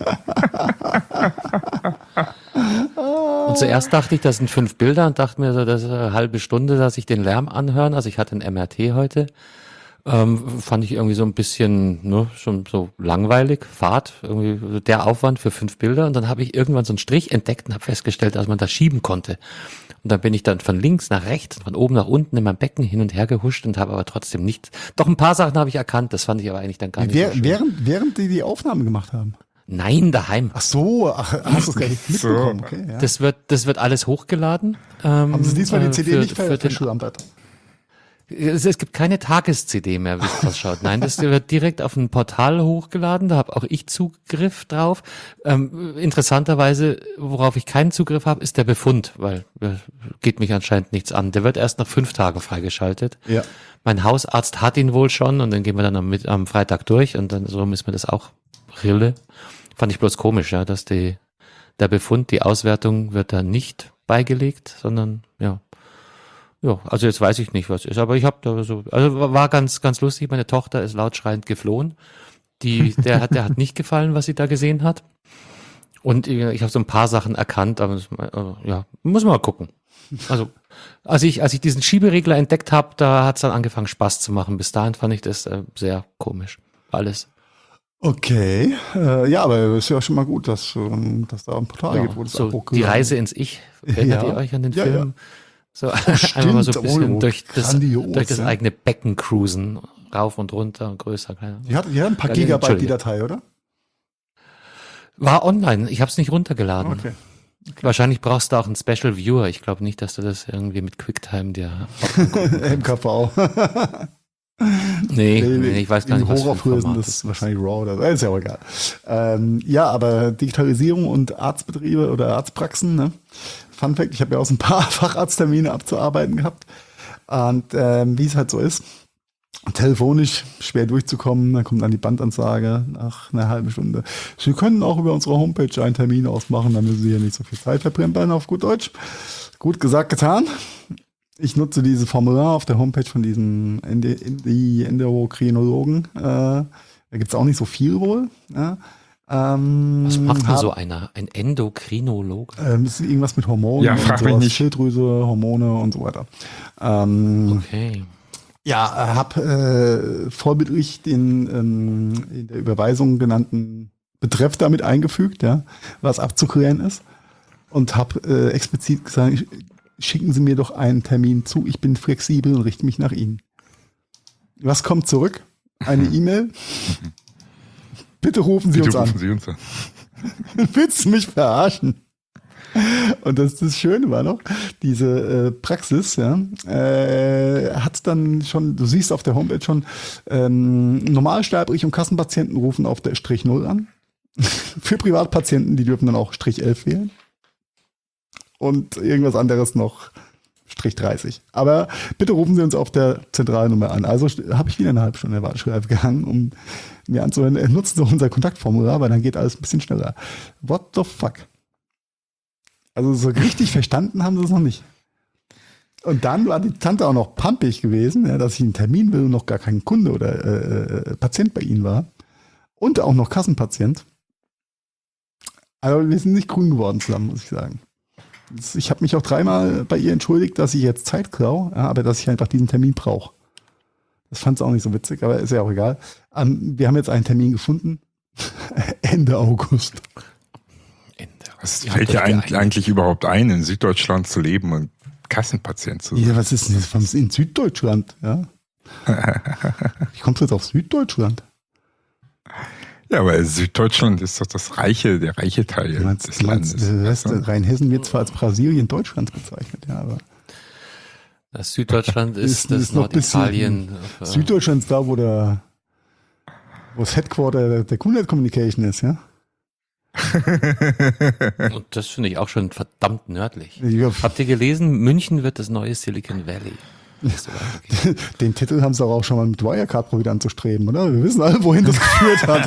A: Und zuerst dachte ich, das sind fünf Bilder und dachte mir so, das ist eine halbe Stunde, dass ich den Lärm anhören. Also ich hatte ein M R T heute. Ähm, fand ich irgendwie so ein bisschen, ne, schon so langweilig, Fahrt, irgendwie der Aufwand für fünf Bilder. Und dann habe ich irgendwann so einen Strich entdeckt und habe festgestellt, dass man da schieben konnte. Und dann bin ich dann von links nach rechts, von oben nach unten in meinem Becken hin und her gehuscht und habe aber trotzdem nichts. Doch ein paar Sachen habe ich erkannt, das fand ich aber eigentlich dann gar nicht
C: Wer,
A: so schön.
C: während, während die die Aufnahme gemacht haben.
A: Nein, daheim.
C: Ach so, ach, hast du es gar nicht
D: So.
C: mitbekommen. Okay, ja.
A: Das wird, das wird alles hochgeladen. Ähm,
C: Haben sie diesmal die
A: äh,
C: C D
A: für,
C: nicht ver
A: für den,
C: verschlampert?
A: Es, es gibt keine Tages-C D mehr, wie es ausschaut. Nein, das wird direkt auf ein Portal hochgeladen, da habe auch ich Zugriff drauf. Ähm, interessanterweise, worauf ich keinen Zugriff habe, ist der Befund, weil äh, geht mich anscheinend nichts an. Der wird erst nach fünf Tagen freigeschaltet.
C: Ja.
A: Mein Hausarzt hat ihn wohl schon und dann gehen wir dann am, am Freitag durch und dann so ist mir das auch Rille. Fand ich bloß komisch, ja, dass die der Befund, die Auswertung wird da nicht beigelegt, sondern ja. Ja, also jetzt weiß ich nicht, was ist, aber ich habe da so, also war ganz, ganz lustig. Meine Tochter ist laut schreiend geflohen. Die, der hat, der hat nicht gefallen, was sie da gesehen hat. Und ich, ich habe so ein paar Sachen erkannt, aber das, also, ja, muss man mal gucken. Also, als ich, als ich diesen Schieberegler entdeckt habe, da hat es dann angefangen Spaß zu machen. Bis dahin fand ich das äh, sehr komisch. Alles.
C: Okay, äh, ja, aber es ist ja schon mal gut, dass, ähm, dass da ein Portal
A: Ja,
C: gibt, wo das
A: so
C: Abbruch
A: die
C: gesagt
A: Reise
C: wird.
A: ins Ich. Erinnert
C: Ja.
A: ihr euch an den
C: Ja,
A: Film?
C: ja.
A: So einfach mal so ein bisschen
C: oh,
A: durch, das,
C: grandios,
A: durch das
C: ja.
A: eigene Becken cruisen. Rauf und runter, größer, kleiner.
C: Die hat, die hat ein paar
A: Ja,
C: Gigabyte, die
A: Entschuldige.
C: Datei, oder?
A: War online, ich habe es nicht runtergeladen.
C: Okay.
A: Wahrscheinlich brauchst du auch einen Special Viewer. Ich glaube nicht, dass du das irgendwie mit QuickTime dir...
C: M K V.
A: Nee, nee, ich weiß gar nicht, was für ein
C: Hochauflösen,
A: Format
C: das ist wahrscheinlich RAW oder so. Ist ja auch egal. Ähm, ja, aber Digitalisierung und Arztbetriebe oder Arztpraxen, ne? Fun Fact, ich habe ja auch so ein paar Facharzttermine abzuarbeiten gehabt. Und ähm, wie es halt so ist, telefonisch schwer durchzukommen, dann kommt dann die Bandansage nach einer halben Stunde. Sie können auch über unsere Homepage einen Termin ausmachen, dann müssen Sie hier nicht so viel Zeit verplempern, auf gut Deutsch. Gut gesagt, getan. Ich nutze dieses Formular auf der Homepage von diesem Ende, die Endokrinologen. Äh, da gibt's auch nicht so viel wohl. Ja. Ähm,
A: Was macht denn
C: hab-
A: so einer? Ein Endokrinologe?
C: Ähm, das ist irgendwas mit Hormonen
D: Ja,
C: und
D: frag mich
C: sowas,
D: nicht.
C: Schilddrüse, Hormone und so weiter. Ähm,
A: Okay.
C: Ja, habe äh, vorbildlich den ähm, in der Überweisung genannten Betreff damit eingefügt, ja, was abzuklären ist. Und habe äh, explizit gesagt, schicken Sie mir doch einen Termin zu, ich bin flexibel und richte mich nach Ihnen. Was kommt zurück? Eine E-Mail? Bitte rufen Sie
D: Bitte
C: uns
D: rufen
C: an.
D: Sie uns an.
C: Willst du mich verarschen? Und das, das Schöne war noch, diese äh, Praxis, ja, äh, hat dann schon, du siehst auf der Homepage schon, ähm, Normalsterblich und Kassenpatienten rufen auf der Strich null an. Für Privatpatienten, die dürfen dann auch Strich elf wählen. Und irgendwas anderes noch Strich dreißig. Aber bitte rufen Sie uns auf der Zentralnummer an. Also habe ich wieder eine halbe Stunde in der Warteschleife gehangen, um mir anzuhören, äh, nutzen Sie unser Kontaktformular, weil dann geht alles ein bisschen schneller. What the fuck? Also so richtig verstanden haben sie es noch nicht. Und dann war die Tante auch noch pampig gewesen, ja, dass ich einen Termin will und noch gar kein Kunde oder äh, äh, Patient bei ihnen war. Und auch noch Kassenpatient. Aber wir sind nicht grün geworden zusammen, muss ich sagen. Das- Ich habe mich auch dreimal bei ihr entschuldigt, dass ich jetzt Zeit klaue, ja, aber dass ich einfach diesen Termin brauche. Das fand sie auch nicht so witzig, aber ist ja auch egal. Ähm, wir haben jetzt einen Termin gefunden. Ende August.
A: Ende.
D: Was
A: Ihr
D: fällt
A: habt
D: dir
A: euch
D: ein,
A: geeinigt.
D: eigentlich überhaupt ein, in Süddeutschland zu leben und Kassenpatient zu sein?
C: Ja, was ist denn das? Was ist in Süddeutschland? Ja. Wie kommst du jetzt auf Süddeutschland?
D: Ja, aber Süddeutschland ist doch das reiche, der reiche Teil
C: Du meinst,
D: des
C: du meinst,
D: Landes.
C: der Rest,
D: weißt du?
C: Rheinhessen wird zwar als Brasilien Deutschlands bezeichnet, ja, aber
A: Das Süddeutschland ist,
C: Ist-
A: das
C: ist noch ein bisschen-
A: Norditalien. Äh,
C: Süddeutschland ist da, wo der wo das Headquarter der, der Kunet Communication ist, ja?
A: Und das finde ich auch schon verdammt nördlich.
C: Ja,
A: Habt ihr gelesen, München wird das neue Silicon Valley? Das weitergeht.
C: Den Titel haben sie doch auch schon mal mit Wirecard probiert anzustreben, oder? Wir wissen alle, wohin das geführt hat.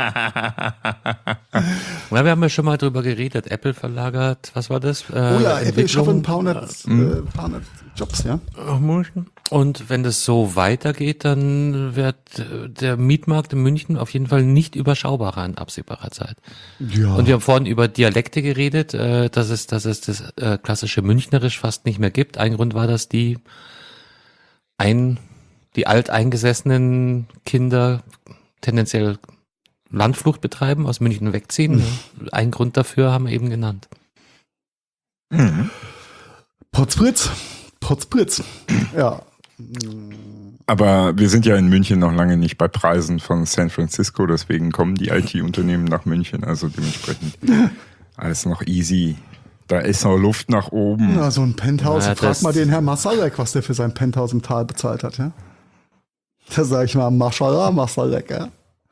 A: Na, wir haben ja schon mal drüber geredet. Apple verlagert, was war das? Äh,
C: Oh ja, Apple schafft ein
A: Entwicklung.
C: paar hundert, äh, paar hundert Jobs, ja?
A: Ach, München. Und wenn das so weitergeht, dann wird äh, der Mietmarkt in München auf jeden Fall nicht überschaubarer in absehbarer Zeit.
C: Ja.
A: Und wir haben vorhin über Dialekte geredet, äh, dass es, dass es das äh, klassische Münchnerisch fast nicht mehr gibt. Ein Grund war, dass die ein, die alteingesessenen Kinder tendenziell Landflucht betreiben, aus München wegziehen.
C: Mhm.
A: Ein Grund dafür haben wir eben genannt.
D: Mhm.
C: Potzblitz. Potzblitz. Ja.
D: Aber wir sind ja in München noch lange nicht bei Preisen von San Francisco, deswegen kommen die I T-Unternehmen nach München, also dementsprechend alles noch easy Da ist noch Luft nach oben.
C: Na, so ein Penthouse.
A: Na,
C: Frag
A: das-
C: mal den Herrn Masalek, was der für sein Penthouse im Tal bezahlt hat, ja? Da sag ich mal, Mashallah, Masalek, ja?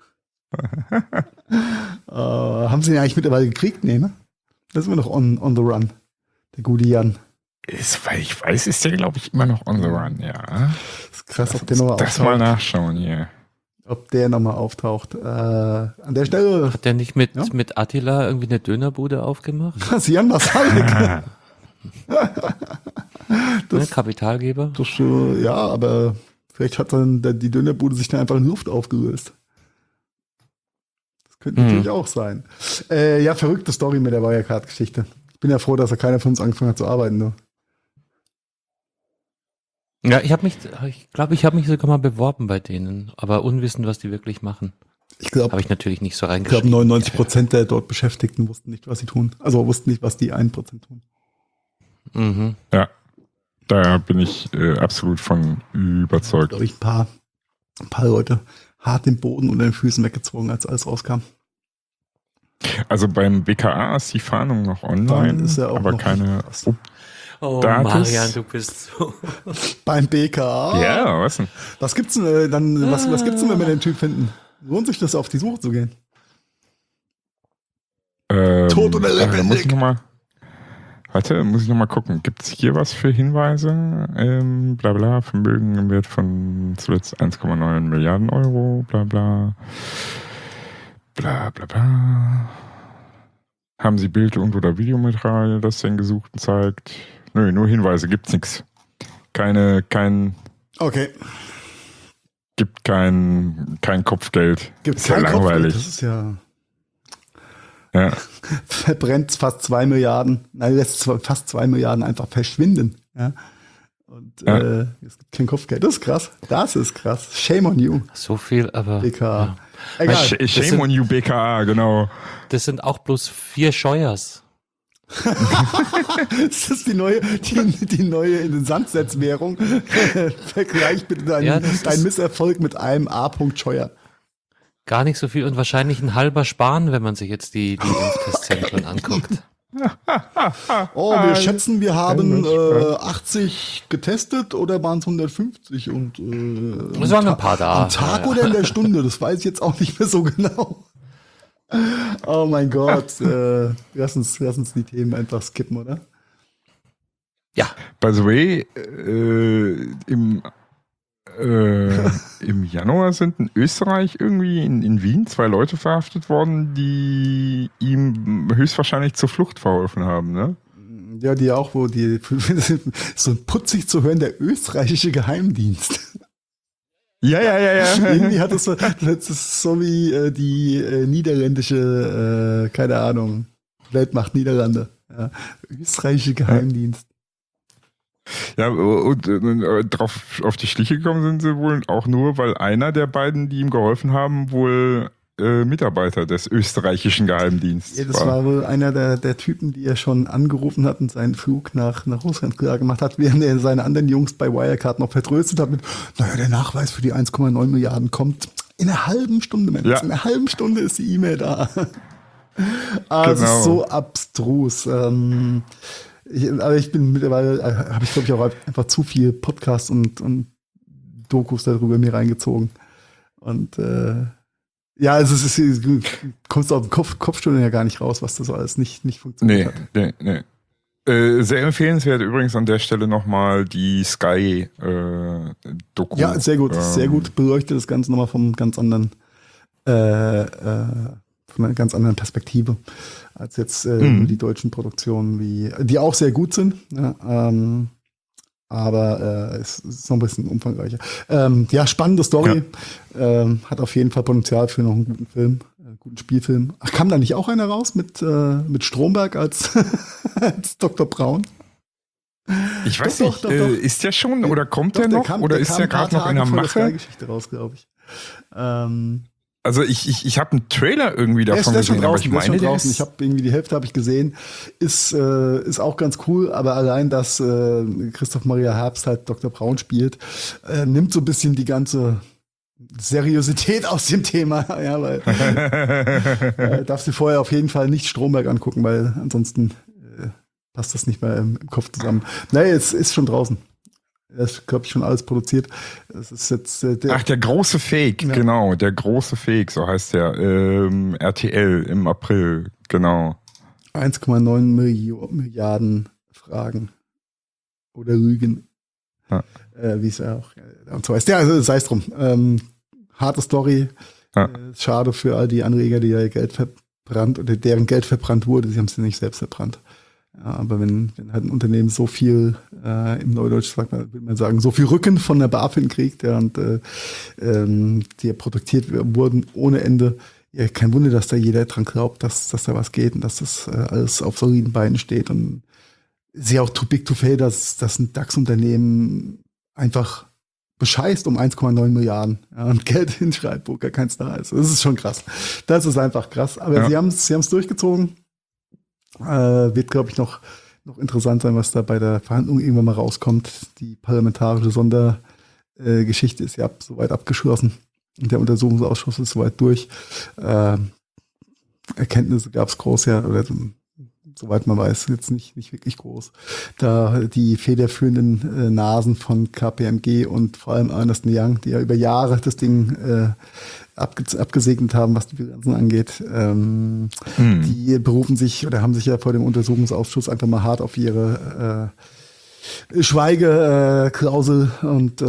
C: äh, haben sie ihn eigentlich mittlerweile gekriegt? Nee, ne? Das ist immer noch on, on the run. Der gute Jan.
D: Ist, weil ich weiß, ist der, glaube ich, immer noch on the run, ja.
C: Das ist krass, ob der nochmal
D: Das mal
C: auftaucht.
D: nachschauen hier.
C: Ob der nochmal auftaucht. Äh, an der Stelle,
A: Hat der nicht mit,
C: Ja?
A: mit Attila irgendwie eine Dönerbude aufgemacht?
C: das ist Jan Masalek.
A: Ne, Kapitalgeber?
C: Das, äh, ja, aber vielleicht hat dann der- die Dönerbude sich dann einfach in Luft aufgelöst. Das könnte
A: Hm.
C: natürlich auch sein. Äh, ja, verrückte Story mit der Wirecard-Geschichte. Ich bin ja froh, dass da keiner von uns angefangen hat zu arbeiten. Ne?
A: Ja, ich habe mich, ich glaube, ich habe mich sogar mal beworben bei denen, aber unwissend, was die wirklich machen.
C: Ich glaube,
A: Habe ich natürlich nicht so
C: ich glaube,
A: reingeschrieben.
C: neunundneunzig Prozent der dort Beschäftigten wussten nicht, was sie tun. Also wussten nicht, was die ein Prozent tun.
A: Mhm.
D: Ja, da bin ich äh, absolut von überzeugt.
C: Glaube ich, ein paar, ein paar Leute hart den Boden unter den Füßen weggezogen, als alles rauskam.
D: Also beim B K A ist die Fahndung noch online,
C: Dann ist er auch
D: aber
C: noch
D: keine.
C: was.
D: Oh,
A: Oh,
D: Datus?
A: Marian, du bist so.
C: Beim B K A.
D: ja, was denn?
C: Was gibt's denn äh, dann? Was, was gibt's denn, wenn wir den Typ finden? Lohnt sich das, auf die Suche zu gehen?
D: Ähm,
C: Tot oder
D: äh,
C: lebendig?
D: muss ich noch mal, warte, muss ich noch mal gucken. Gibt es hier was für Hinweise? Ähm, bla bla, Vermögen im Wert von zuletzt eins Komma neun Milliarden Euro, bla bla. Bla bla bla. Haben Sie Bild- und oder Videomaterial, das den Gesuchten zeigt? Nö, nur Hinweise, gibt's nichts. Keine, kein,
C: Okay.
D: gibt kein, kein Kopfgeld.
C: Gibt's
D: ist ja
C: kein Kopfgeld.
D: langweilig.
C: Das ist ja.
D: Ja.
C: Verbrennt fast zwei Milliarden. Nein, lässt zwei, fast zwei Milliarden einfach verschwinden. Ja. Und
D: Ja.
C: äh, es gibt kein Kopfgeld. Das ist krass. Das ist krass. Shame on you,
A: So viel, aber
C: B K A.
A: ja.
C: Egal.
D: Sh-
A: das
D: Shame
A: sind-
D: on you, B K A, genau.
A: das sind auch bloß vier Scheuers.
C: Das ist die neue, die, die neue in den Sandsetzwährung. Vergleich bitte deinen,
A: Ja, das ist-
C: deinen Misserfolg mit einem A. Scheuer.
A: Gar nicht so viel und wahrscheinlich ein halber Sparen, wenn man sich jetzt die, die Impftestzentren anguckt.
C: Oh, wir schätzen, wir haben
D: das
C: äh, achtzig getestet oder waren es hundertfünfzig? Und, äh,
A: Es waren
C: am
A: ein paar
C: Ta-
A: da.
C: Am Tag
A: Ja, ja.
C: oder in der Stunde? Das weiß ich jetzt auch nicht mehr so genau. Oh mein Gott. äh, lass, uns, lass uns die Themen einfach skippen, oder?
A: Ja,
D: By the way, äh, im, äh, im Januar sind in Österreich irgendwie in, in Wien zwei Leute verhaftet worden, die ihm höchstwahrscheinlich zur Flucht verholfen haben, ne?
C: Ja, die auch, wo die so putzig zu hören, der österreichische Geheimdienst.
D: Ja, ja, ja, ja.
C: Irgendwie hat es so, das ist so wie äh, die äh, niederländische, äh, keine Ahnung, Weltmacht Niederlande. Ja. Österreichische Geheimdienst.
D: Ja, und äh, drauf auf die Schliche gekommen sind sie wohl auch nur, weil einer der beiden, die ihm geholfen haben, wohl äh, Mitarbeiter des österreichischen Geheimdienstes
C: Ja, das war wohl einer der, der Typen, die er schon angerufen hat und seinen Flug nach, nach Russland klar gemacht hat, während er seine anderen Jungs bei Wirecard noch vertröstet hat mit, naja, der Nachweis für die eins Komma neun Milliarden kommt in einer halben Stunde, Mensch.
D: Ja.
C: In einer halben Stunde ist die E-Mail da. Ah, es
D: Genau.
C: ist so abstrus. Ähm, ich, aber ich bin mittlerweile, äh, habe ich glaube ich auch einfach zu viel Podcasts und, und Dokus darüber mir reingezogen. Und äh, ja, also es ist, du kommst auf den Kopf, Kopfstunde ja gar nicht raus, was das so alles nicht, nicht funktioniert
D: Nee,
C: hat.
D: nee, nee. Äh, sehr empfehlenswert übrigens an der Stelle nochmal die Sky-Doku.
C: Ja, sehr gut,
D: Ähm,
C: sehr gut. Beleuchtet das Ganze nochmal vom ganz anderen, äh, äh, von einer ganz anderen Perspektive als jetzt äh,
D: Mhm.
C: die deutschen Produktionen, wie, die auch sehr gut sind. Ja, ähm, aber äh, es ist noch ein bisschen umfangreicher. Ähm, ja, spannende Story. Ähm, hat auf jeden Fall Potenzial für noch einen guten Film, äh, guten Spielfilm. Ach, kam da nicht auch einer raus mit, äh, mit Stromberg als, als Doktor Braun?
D: Ich weiß
C: Doch,
D: nicht,
C: doch, doch,
D: äh,
C: doch.
D: ist der schon oder kommt
C: Doch,
D: der noch
C: kam-
D: oder
C: der
D: ist
C: kam
D: der
C: ein paar
D: gerade noch in der
C: Tage vor der
D: Mache?
C: Sky-Geschichte raus, glaube ich. Ähm,
D: Also ich, ich, ich habe einen Trailer irgendwie
C: Der ist,
D: davon
C: der ist schon
D: gesehen, aber
C: draußen,
D: ich
C: der ist
D: meine,
C: schon
D: der
C: draußen. Ich
D: ist,
C: habe irgendwie die Hälfte habe ich gesehen. Ist, äh, ist auch ganz cool, aber allein, dass äh, Christoph Maria Herbst halt Doktor Braun spielt, äh, nimmt so ein bisschen die ganze Seriosität aus dem Thema. Ja, weil äh, darfst du vorher auf jeden Fall nicht Stromberg angucken, weil ansonsten äh, passt das nicht mehr im, im Kopf zusammen. Naja, es ist schon draußen. Das ist, glaube ich, schon alles produziert. Das ist jetzt, äh, der
D: Ach, der große Fake, ja. Genau, der große Fake, so heißt der. Ähm, R T L im April, genau.
C: eins Komma neun Milliarden Fragen oder Rügen. Ja. Äh, wie es ja auch äh, und so heißt. Ja, also, sei es drum. Ähm, harte Story. Ja. Äh, schade für all die Anleger, die ihr Geld verbrannt oder deren Geld verbrannt wurde. Sie haben es ja nicht selbst verbrannt. Ja, aber wenn, wenn halt ein Unternehmen so viel, äh, im Neudeutsch sagt man, würde man sagen, so viel Rücken von der BaFin kriegt, ja, und äh, ähm, die produziert wurden ohne Ende, ja, kein Wunder, dass da jeder dran glaubt, dass, dass da was geht und dass das äh, alles auf soliden Beinen steht. Und ist ja auch too big to fail, dass, dass ein DAX-Unternehmen einfach bescheißt um eins Komma neun Milliarden, ja, und Geld hinschreibt, wo gar keins da ist. Das ist schon krass. Das ist einfach krass. Aber ja. sie haben es sie haben's durchgezogen. Äh, wird, glaube ich, noch, noch interessant sein, was da bei der Verhandlung irgendwann mal rauskommt. Die parlamentarische Sondergeschichte äh, ist ja soweit abgeschlossen. Und der Untersuchungsausschuss ist soweit durch. Äh, Erkenntnisse gab es groß, ja, oder soweit man weiß, jetzt nicht, nicht wirklich groß. Da die federführenden äh, Nasen von K P M G und vor allem Ernst and Young, die ja über Jahre das Ding äh, abge- abgesegnet haben, was die Bilanzen angeht, ähm, hm. die berufen sich oder haben sich ja vor dem Untersuchungsausschuss einfach mal hart auf ihre äh, Schweigeklausel äh, und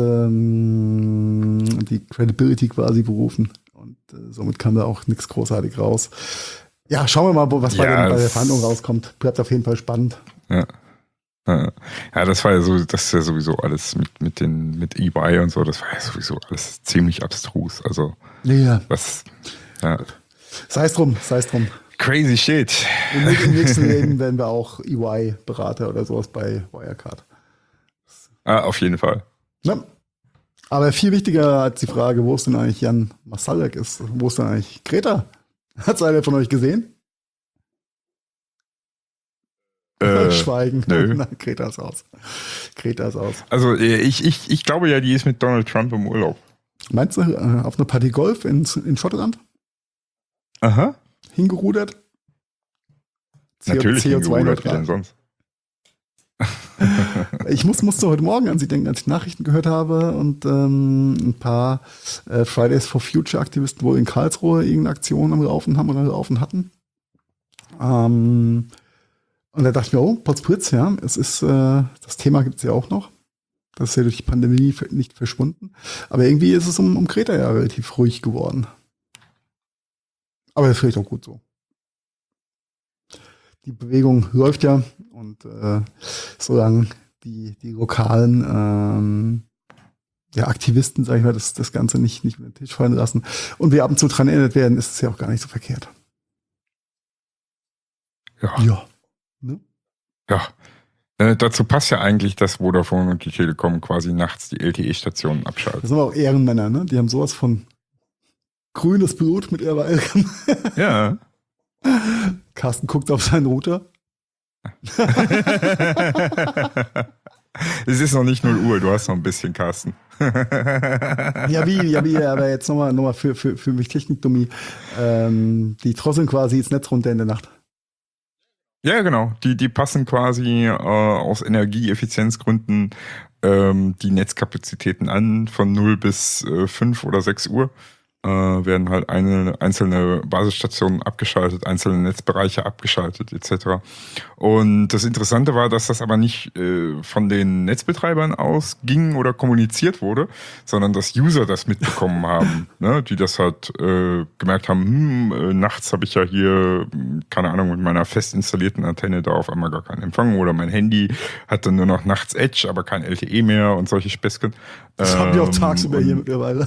C: ähm, die Credibility quasi berufen. Und äh, somit kam da auch nichts großartig raus. Ja, schauen wir mal, was ja, bei, den, bei der Verhandlung rauskommt. Bleibt auf jeden Fall spannend.
D: Ja. Ja, ja, das war ja so, das ist ja sowieso alles mit, mit den, mit E Y und so, das war ja sowieso alles ziemlich abstrus. Also,
C: ja.
D: was, ja.
C: Sei es drum, sei es drum.
D: Crazy shit.
C: Im, Im nächsten Leben werden wir auch E Y-Berater oder sowas bei Wirecard.
D: Ah, auf jeden Fall.
C: Ja. Aber viel wichtiger als die Frage, wo ist denn eigentlich Jan Marsalek ist, wo ist denn eigentlich Greta? Hat's einer von euch gesehen?
D: Äh,
C: Schweigen.
D: Nö.
C: Nein, Greta ist aus. Greta ist aus.
D: Also ich, ich, ich glaube ja, die ist mit Donald Trump im Urlaub.
C: Meinst du, äh, auf eine Party Golf in, in Schottland?
D: Aha.
C: Hingerudert?
D: Natürlich
C: C O zwei
D: hingerudert, wie denn sonst?
C: Ich muss, musste heute Morgen an sie denken, als ich Nachrichten gehört habe und ähm, ein paar äh, Fridays for Future Aktivisten wohl in Karlsruhe irgendeine Aktion am Laufen haben oder laufen hatten. Ähm, und da dachte ich mir, oh, Potzblitz, ja, es ist, äh, das Thema gibt es ja auch noch. Das ist ja durch die Pandemie nicht verschwunden. Aber irgendwie ist es um, um Greta ja relativ ruhig geworden. Aber das ist vielleicht auch gut so. Die Bewegung läuft ja und äh, solange die, die lokalen ähm, ja, Aktivisten, sag ich mal, das, das Ganze nicht, nicht mit den Tisch fallen lassen und wir ab und zu dran erinnert werden, ist es ja auch gar nicht so verkehrt.
D: Ja.
C: Ja. Ne?
D: Ja. Äh, dazu passt ja eigentlich, dass Vodafone und die Telekom quasi nachts die L T E-Stationen abschalten.
C: Das sind aber auch Ehrenmänner, ne? Die haben sowas von grünes Blut mittlerweile.
D: Ja.
C: Carsten guckt auf seinen Router.
D: Es ist noch nicht null Uhr, du hast noch ein bisschen, Carsten.
C: Ja, wie, ja, wie, aber jetzt nochmal noch mal für, für, für mich Technikdummi. Ähm, die drosseln quasi ins Netz runter in der Nacht.
D: Ja, genau. Die, die passen quasi äh, aus Energieeffizienzgründen ähm, die Netzkapazitäten an von null bis äh, fünf oder sechs Uhr. Äh, werden halt eine, einzelne Basisstationen abgeschaltet, einzelne Netzbereiche abgeschaltet et cetera. Und das Interessante war, dass das aber nicht äh, von den Netzbetreibern aus ging oder kommuniziert wurde, sondern dass User das mitbekommen haben, ne? Die das halt äh, gemerkt haben, hm, äh, nachts habe ich ja hier, keine Ahnung, mit meiner fest installierten Antenne da auf einmal gar keinen Empfang oder mein Handy hat dann nur noch nachts Edge, aber kein L T E mehr und solche Späßchen.
C: Das
D: ähm,
C: haben wir auch tagsüber hier mittlerweile.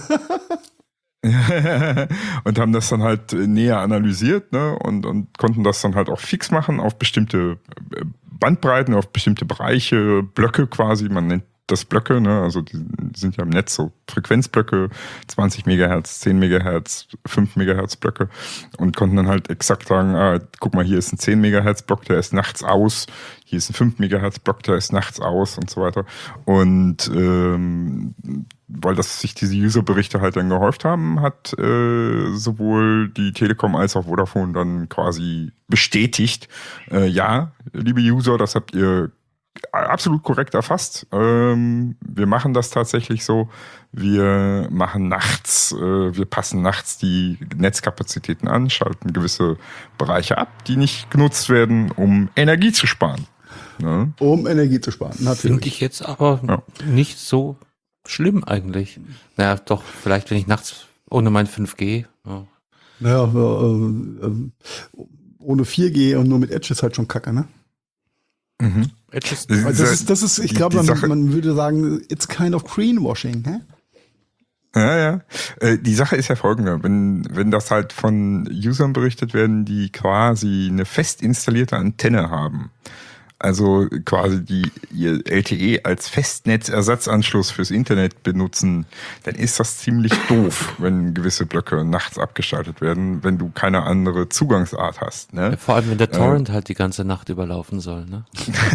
D: Und haben das dann halt näher analysiert, ne, und, und konnten das dann halt auch fix machen auf bestimmte Bandbreiten, auf bestimmte Bereiche, Blöcke quasi. Man nennt das Blöcke, ne? Also die sind ja im Netz so Frequenzblöcke, zwanzig Megahertz, zehn Megahertz, fünf Megahertz Blöcke und konnten dann halt exakt sagen, ah, guck mal, hier ist ein zehn Megahertz Block, der ist nachts aus, hier ist ein fünf Megahertz Block, der ist nachts aus und so weiter. Und ähm, weil das sich diese User-Berichte halt dann gehäuft haben, hat äh, sowohl die Telekom als auch Vodafone dann quasi bestätigt, äh, ja, liebe User, das habt ihr absolut korrekt erfasst. Ähm, wir machen das tatsächlich so. Wir machen nachts, äh, wir passen nachts die Netzkapazitäten an, schalten gewisse Bereiche ab, die nicht genutzt werden, um Energie zu sparen. Ne?
C: Um Energie zu sparen,
A: Finde
C: natürlich.
A: ich jetzt aber
D: Ja.
A: nicht so schlimm eigentlich. Naja, doch, vielleicht wenn ich nachts ohne mein fünf G. Ja.
C: Naja, äh, äh, ohne vier G und nur mit Edge ist halt schon kacke, ne?
D: Mhm.
A: Edge ist-
C: Also das ist, das ist, ich
D: Die-
C: glaube,
D: die
C: man,
D: Sache-
C: man würde sagen, it's kind of greenwashing, hä?
D: Ja, ja. Äh, die Sache ist ja folgende. Wenn, wenn das halt von Usern berichtet werden, die quasi eine fest installierte Antenne haben, also quasi die ihr L T E als Festnetzersatzanschluss fürs Internet benutzen, dann ist das ziemlich doof, wenn gewisse Blöcke nachts abgeschaltet werden, wenn du keine andere Zugangsart hast.
A: Ja,
D: Ne?
A: vor allem, wenn der Torrent halt die ganze Nacht überlaufen soll, ne?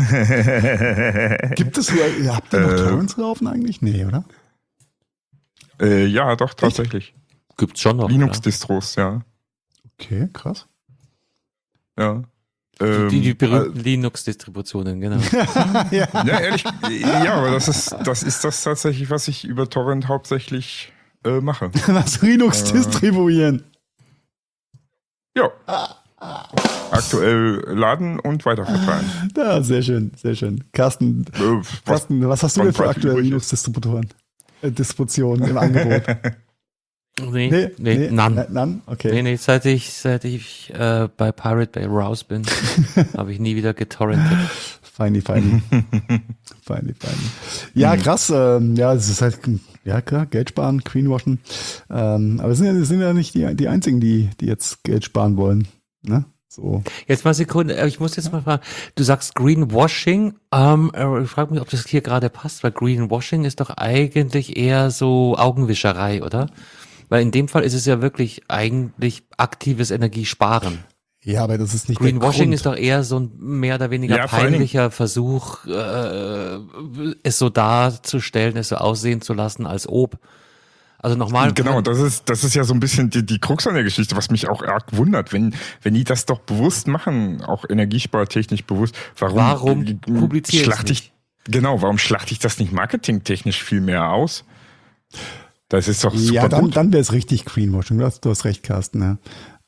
C: Gibt es, ja, habt ihr noch
D: Äh,
C: Torrents laufen eigentlich? Nee, oder?
D: äh, ja, doch, tatsächlich.
A: Gibt's schon noch.
D: Linux-Distros, ja.
C: Okay, krass.
D: ja.
A: klar. Die, die
D: Ähm,
A: berühmten Linux-Distributionen, genau.
C: ja.
D: Ja, ehrlich, ja, aber das ist, das ist das tatsächlich, was ich über Torrent hauptsächlich äh, mache.
C: Das Linux
D: Äh.
C: distribuieren.
D: Ja. Aktuell laden und weiterverteilen.
C: Ja, sehr schön, sehr schön. Carsten,
D: Äh, was,
C: Carsten, was hast du
D: wann
C: denn für
D: weit
C: aktuelle
D: übrig ist.
C: Linux-Distributoren? Äh, Distributionen im Angebot?
A: Nee, nee, nee, none.
C: None? Okay.
A: Nee, nee, seit ich, seit ich äh, bei Pirate Bay raus bin, habe ich nie wieder getorrentet.
C: Feini, feini. feini, feini. Ja, krass. Ähm, ja, es ist halt, ja klar, Geld sparen, Greenwashen. Ähm, aber es sind ja, es sind ja nicht die, die einzigen, die, die jetzt Geld sparen wollen. Ne? So.
A: Jetzt mal Sekunde, äh, ich muss jetzt mal fragen, du sagst Greenwashing, ähm, äh, ich frage mich, ob das hier gerade passt, weil Greenwashing ist doch eigentlich eher so Augenwischerei, oder? Weil in dem Fall ist es ja wirklich eigentlich aktives Energiesparen.
C: Ja, aber das ist nicht
A: Greenwashing
C: der
A: ist doch eher so ein mehr oder weniger
D: Ja, vor allen
A: peinlicher Versuch, äh, es so darzustellen, es so aussehen zu lassen, als ob. Also nochmal.
D: Genau, das ist, das ist ja so ein bisschen die, die Krux an der Geschichte, was mich auch arg wundert. Wenn, wenn die das doch bewusst machen, auch energiespartechnisch bewusst, warum,
A: Warum
D: äh,
A: publizieren
D: schlachte
A: es
D: ich, genau, warum schlachte ich das nicht marketingtechnisch viel mehr aus? Das ist doch super
C: Ja, dann,
D: gut.
C: dann wäre es richtig Greenwashing. Du hast, du hast recht, Carsten. Ja.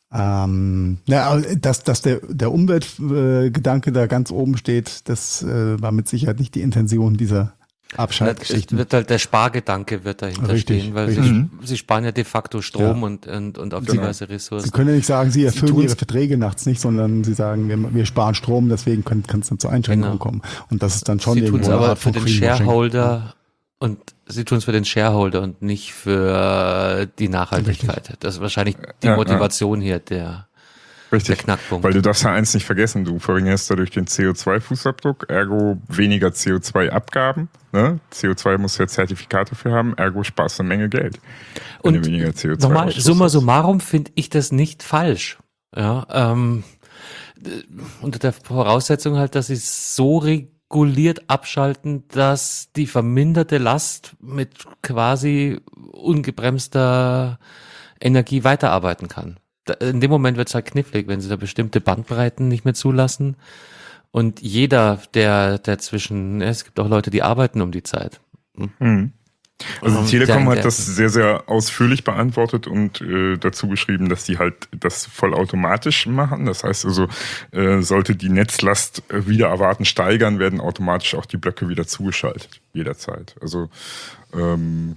C: Ähm, ja, aber dass, dass der, der Umweltgedanke da ganz oben steht, das äh, war mit Sicherheit nicht die Intention dieser
A: Es
C: Abschaltgeschichten.
A: wird halt der Spargedanke wird dahinter
C: Richtig,
A: stehen, weil
C: richtig.
A: sie,
D: Mhm.
A: sie sparen ja de facto Strom
C: Ja.
A: und, und, und auf
D: Genau.
A: diverse
C: Sie
A: Ressourcen.
C: können ja nicht sagen, sie erfüllen
A: tun's-
C: ihre Verträge nachts nicht, sondern sie sagen, wir, wir sparen Strom, deswegen kann es dann zur Einschränkung
A: Genau.
C: kommen. Und das ist dann schon
A: Sie tun
C: irgendwo
A: es
C: eine
A: aber
C: Art
A: für
C: von
A: den
C: Greenwashing.
A: Shareholder und sie tun es für den Shareholder und nicht für die Nachhaltigkeit. Das ist wahrscheinlich die
D: Ja, ja.
A: Motivation hier, der, der
D: Richtig.
A: Knackpunkt.
D: Weil du darfst ja eins nicht vergessen, du verringerst dadurch den C O zwei Fußabdruck, ergo weniger C O zwei Abgaben. Ne? C O zwei musst du ja Zertifikate für haben, ergo sparst du eine Menge Geld. Wenn
A: Und
D: du weniger C O zwei
A: nochmal,
D: Ausstoß
A: summa
D: hast.
A: summarum finde ich das nicht falsch. Ja, ähm, d- unter der Voraussetzung halt, dass sie es so reguliert abschalten, dass die verminderte Last mit quasi ungebremster Energie weiterarbeiten kann. Da- In dem Moment wird es halt knifflig, wenn sie da bestimmte Bandbreiten nicht mehr zulassen. Und jeder, der, der zwischen, es gibt auch Leute, die arbeiten um die Zeit.
D: Mhm. Also
A: Ähm,
D: die Telekom
A: der-
D: hat
A: der-
D: das sehr, sehr ausführlich beantwortet und äh, dazu geschrieben, dass die halt das vollautomatisch machen. Das heißt also, äh, sollte die Netzlast äh, wieder erwarten steigern, werden automatisch auch die Blöcke wieder zugeschaltet, jederzeit. Also ähm,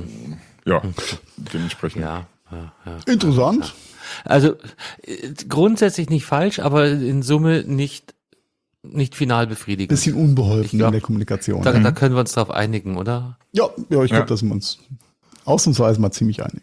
D: ja, dementsprechend.
A: Ja, ja, ja.
C: Interessant.
A: Also äh, grundsätzlich nicht falsch, aber in Summe nicht nicht final befriedigend.
C: Bisschen unbeholfen
A: Ich glaub,
C: in der Kommunikation.
A: Da, da können wir uns drauf einigen, oder?
C: Ja, ja, ich glaube,
D: Ja.
C: da sind wir uns ausnahmsweise mal ziemlich einig.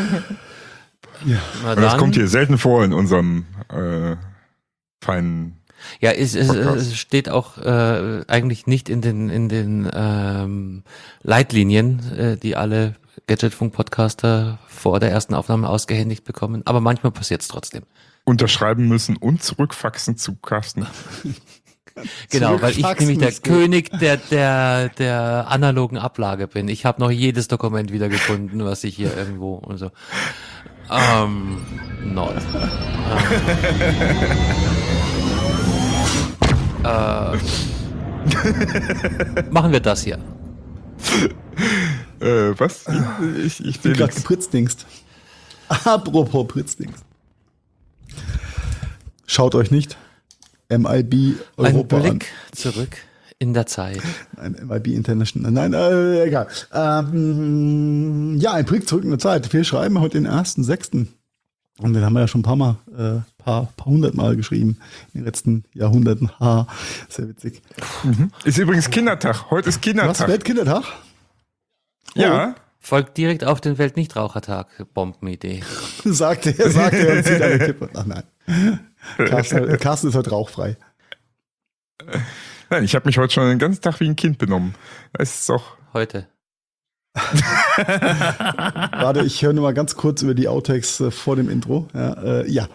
A: Na
D: Und das
A: dann,
D: kommt hier selten vor in unserem äh, feinen
A: Ja, es, es,
D: Podcast.
A: es steht auch äh, eigentlich nicht in den in den ähm, Leitlinien, äh, die alle Gadgetfunk-Podcaster vor der ersten Aufnahme ausgehändigt bekommen. Aber manchmal passiert es trotzdem.
D: Unterschreiben müssen und zurückfaxen zu Carsten.
A: Genau, weil ich
C: Zurückfaxen
A: nämlich der
C: ist gut.
A: König der der der analogen Ablage bin. Ich habe noch jedes Dokument wieder gefunden, was ich hier irgendwo und so. Ähm, not. Ähm, äh, machen wir das hier.
D: Äh, was? Ich, ich
C: Ich bin
D: sehe
C: gerade
D: nichts.
C: gepritztingst. Apropos Pritztingst. Schaut euch nicht M I B
A: Ein
C: Europa
A: Blick
C: an.
A: zurück in der Zeit.
C: Ein M I B International. Nein, äh, egal. Ähm, ja, ein Blick zurück in der Zeit. Wir schreiben heute den ersten sechsten Und den haben wir ja schon ein paar Mal, äh, paar, paar hundert Mal geschrieben in den letzten Jahrhunderten. Ha, sehr witzig.
D: Ist übrigens Kindertag. Heute ist
C: Was,
D: Kindertag.
C: Weltkindertag?
D: Ja.
A: Folgt direkt auf den Weltnichtrauchertag. Bombenidee.
C: Sagte er, sagte er und zieht eine Kippe. Ach nein. Carsten, Carsten ist heute rauchfrei.
D: Nein, ich habe mich heute schon den ganzen Tag wie ein Kind benommen. Das ist doch.
A: Heute.
C: Warte, ich höre nur mal ganz kurz über die Outtakes äh, vor dem Intro. Ja. Äh, ja.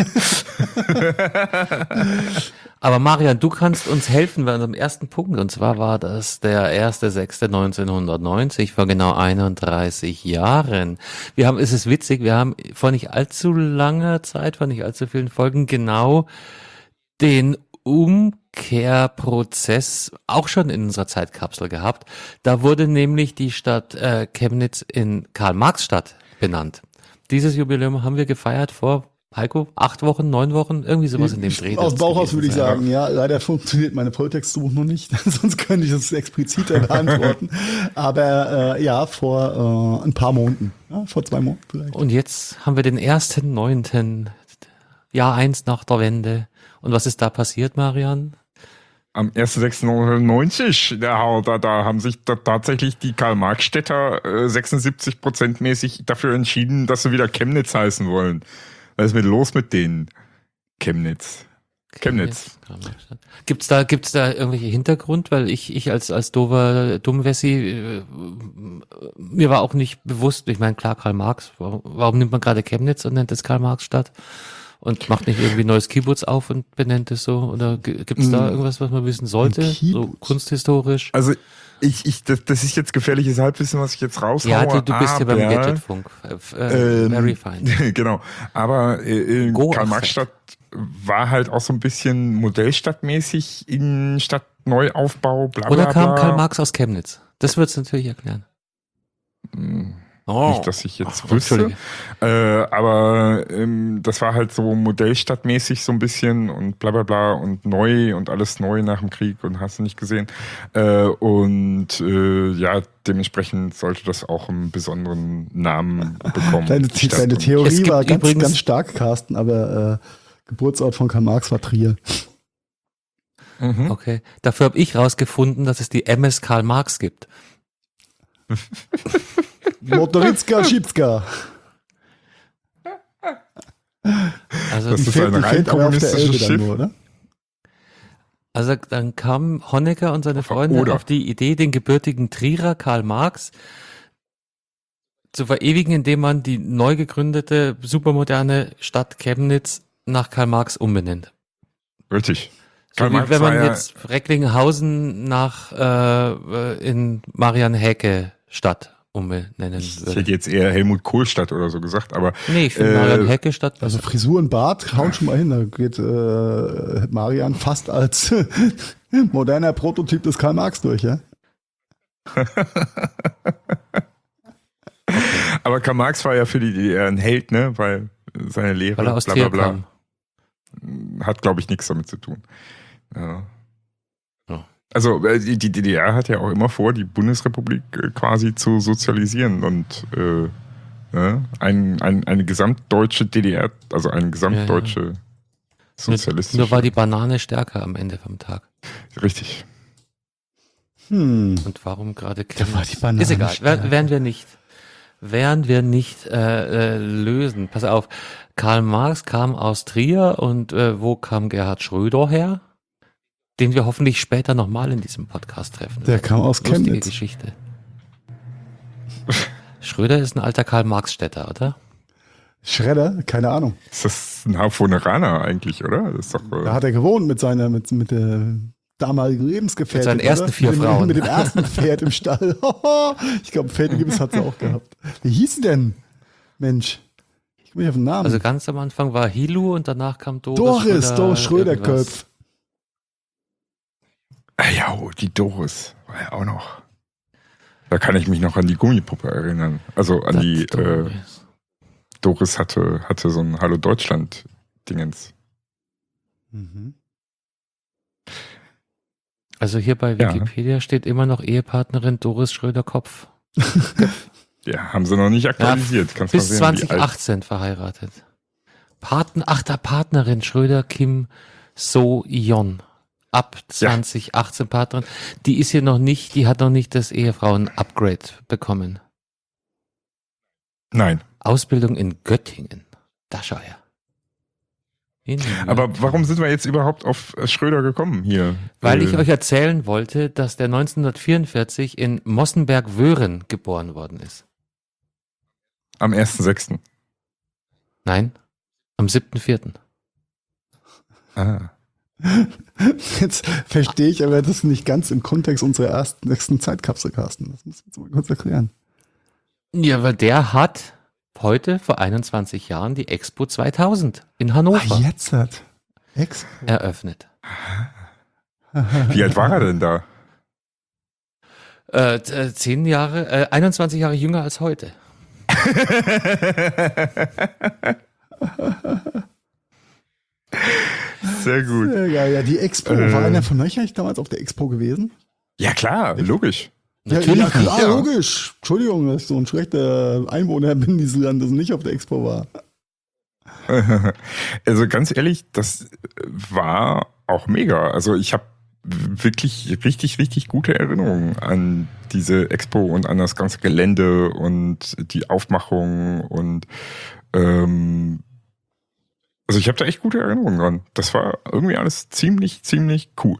A: Aber Marian, du kannst uns helfen bei unserem ersten Punkt. Und zwar war das der erste sechste neunzehnhundertneunzig, vor genau einunddreißig Jahren. Wir haben, es ist witzig, wir haben vor nicht allzu langer Zeit, vor nicht allzu vielen Folgen genau den Umkehrprozess auch schon in unserer Zeitkapsel gehabt. Da wurde nämlich die Stadt äh, Chemnitz in Karl-Marx-Stadt benannt. Dieses Jubiläum haben wir gefeiert vor, Heiko, acht Wochen, neun Wochen, irgendwie sowas in dem Dreh.
C: Aus dem Bauch aus würde ich
A: sein.
C: sagen, ja, leider funktioniert meine Volltextsuche noch nicht, sonst könnte ich das expliziter beantworten. Aber äh, ja, vor äh, ein paar Monaten, ja, vor zwei Monaten vielleicht.
A: Und jetzt haben wir den ersten neunten Jahr eins nach der Wende. Und was ist da passiert, Marian?
D: Am ersten sechsten neunzehnhundertneunzig, da, da, da haben sich da tatsächlich die Karl-Marx-Städter äh, sechsundsiebzig Prozent mäßig dafür entschieden, dass sie wieder Chemnitz heißen wollen. Was ist mit los mit denen? Chemnitz. Chemnitz.
A: Gibt's da, gibt's da irgendwelche Hintergrund? Weil ich, ich als, als dover Dummwessi, äh, mir war auch nicht bewusst, ich meine, klar, Karl Marx, warum, warum nimmt man gerade Chemnitz und nennt es Karl-Marx-Stadt? Und macht nicht irgendwie ein neues Kibbutz auf und benennt es so? Oder g- gibt's da irgendwas, was man wissen sollte?
C: Ein
A: So
C: Kibbutz?
A: kunsthistorisch?
D: Also ich, ich, das, das ist jetzt gefährliches Halbwissen, was ich jetzt raushaue.
A: Ja, du, du bist ja beim
D: aber-
A: Gadgetfunk. Äh,
D: Ähm,
A: very fine.
D: Genau, aber äh,
A: Go
D: Karl-Marx-Stadt war halt auch so ein bisschen modellstadtmäßig in Stadtneuaufbau, bla bla
A: Oder kam
D: bla.
A: Karl Marx aus Chemnitz? Das wird's natürlich erklären. Oh.
D: Nicht, dass ich jetzt
A: Ach,
D: wüsste.
A: Entschuldige.
D: Äh, aber ähm, das war halt so modellstadtmäßig so ein bisschen und bla bla bla und neu und alles neu nach dem Krieg und hast du nicht gesehen. Äh, und äh, ja, dementsprechend sollte das auch einen besonderen Namen bekommen.
C: Deine,
D: die Stadt.
C: deine
D: Und-
A: Es
C: Theorie
A: gibt
C: war ganz,
A: übrigens-
C: ganz stark, Carsten, aber äh, Geburtsort von Karl Marx war Trier.
D: Mhm.
A: Okay. Dafür habe ich rausgefunden, dass es die M S Karl Marx gibt.
C: Motoritzka, Schipska.
A: Also,
D: Das
C: Die
D: ist
C: fehlt,
D: ein
C: die
D: rein
C: fehlt aber auf der
D: kommunistisches
C: Elbe dann
D: Schiff.
C: nur, oder?
A: also dann kam Honecker und seine
D: Auf der
A: Freunde
D: Oder.
A: auf die Idee, den gebürtigen Trierer Karl Marx zu verewigen, indem man die neu gegründete, supermoderne Stadt Chemnitz nach Karl Marx umbenennt.
D: Richtig.
A: So
D: Karl
A: wie
D: Marx
A: wenn man
D: war ja-
A: jetzt Recklinghausen nach äh, in Marian-Häcke-Stadt umbenennen
D: Ich
A: würde.
D: hätte jetzt eher Helmut Kohl-Stadt oder so gesagt, aber
A: Nee, ich finde
D: Äh,
A: Marian-Häcke-Stadt
C: Also Frisur und Bart hauen schon mal hin. Da geht äh, Marian fast als moderner Prototyp des Karl Marx durch, ja?
D: aber Karl Marx war ja für die D D R ein Held, ne, weil seine Lehre
A: weil er aus
D: bla bla
A: Trier
D: bla
A: kam.
D: hat, glaube ich, nichts damit zu tun. Ja.
A: Ja.
D: Also äh, die, die D D R hat ja auch immer vor, die Bundesrepublik äh, quasi zu sozialisieren und äh, ne, ein, ein, eine gesamtdeutsche D D R, also eine gesamtdeutsche
A: Nur,
D: sozialistische.
A: nur war die Banane stärker am Ende vom Tag.
D: Richtig.
C: Hm.
A: Und warum gerade
C: Da war
A: Chemnitz?
C: die Banane
A: Ist egal,
C: stärker.
A: Wer- werden wir nicht werden wir nicht äh, äh, lösen. Pass auf, Karl Marx kam aus Trier und äh, wo kam Gerhard Schröder her? Den wir hoffentlich später nochmal in diesem Podcast treffen.
C: Der kam aus
A: Lustige
C: Chemnitz.
A: Geschichte. Schröder ist ein alter Karl-Marx-Städter, oder?
C: Schredder? Keine Ahnung.
D: Ist das ein Harfoneraner eigentlich, oder? Das ist doch, äh,
C: Da hat er gewohnt mit seiner, mit, mit der damaligen Lebensgefährtin.
A: Mit seinen ersten
C: oder?
A: vier
C: mit dem,
A: Frauen.
C: Mit dem ersten Pferd im Stall. Ich glaube, Pferdegebiss hat sie auch gehabt. Wie hieß sie denn? Mensch. Ich komme nicht auf den Namen.
A: Also ganz am Anfang war Hilu und danach kam Doris.
C: Doris,
A: Schröder,
C: Doris Schröderköpf.
A: irgendwas.
D: ah ja, oh, die Doris war ja auch noch. Da kann ich mich noch an die Gummipuppe erinnern. Also an
A: Das
D: die, äh,
A: Doris.
D: Doris hatte, hatte so ein Hallo Deutschland-Dingens.
C: Mhm.
A: Also hier bei
D: Ja.
A: Wikipedia steht immer noch Ehepartnerin Doris Schröder-Kopf.
D: Ja, haben sie noch nicht aktualisiert. Kannst mal
A: Bis
D: sehen, wie alt-
A: zwanzig achtzehn verheiratet. Paten, ach, der Partnerin Schröder Kim So-Yeon. Ab zwanzig achtzehn Partnerin. Die ist hier noch nicht, die hat noch nicht das Ehefrauen-Upgrade bekommen.
D: Nein.
A: Ausbildung in Göttingen. Da schau her. In
D: Aber warum sind wir jetzt überhaupt auf Schröder gekommen hier?
A: Weil
D: Äh,
A: ich euch erzählen wollte, dass der neunzehnhundertvierundvierzig in Mossenberg-Wöhren geboren worden ist.
D: Am ersten sechsten
A: Nein, am siebten vierten
D: Ah.
C: Jetzt verstehe ich aber das nicht ganz im Kontext unserer ersten nächsten Zeitkapsel, Carsten. Das muss ich jetzt mal kurz erklären.
A: Ja, weil der hat heute vor einundzwanzig Jahren die Expo zweitausend in Hannover
C: Ah, jetzt hat. Ex.
A: eröffnet.
D: Wie alt war er denn da?
A: Äh, t- äh, zehn Jahre, äh, einundzwanzig Jahre jünger als heute.
D: Sehr gut.
C: Sehr geil. Ja, die Expo.
D: Äh.
C: War einer von euch eigentlich damals auf der Expo gewesen?
D: Ja klar, logisch.
A: Natürlich
C: ja, ja, klar,
D: Ja.
C: logisch. Entschuldigung, dass ich so ein schlechter Einwohner bin dieses Landes und nicht auf der Expo war.
D: Also ganz ehrlich, das war auch mega. Also ich habe wirklich richtig, richtig gute Erinnerungen an diese Expo und an das ganze Gelände und die Aufmachung und ähm, also ich habe da echt gute Erinnerungen dran. Das war irgendwie alles ziemlich, ziemlich cool.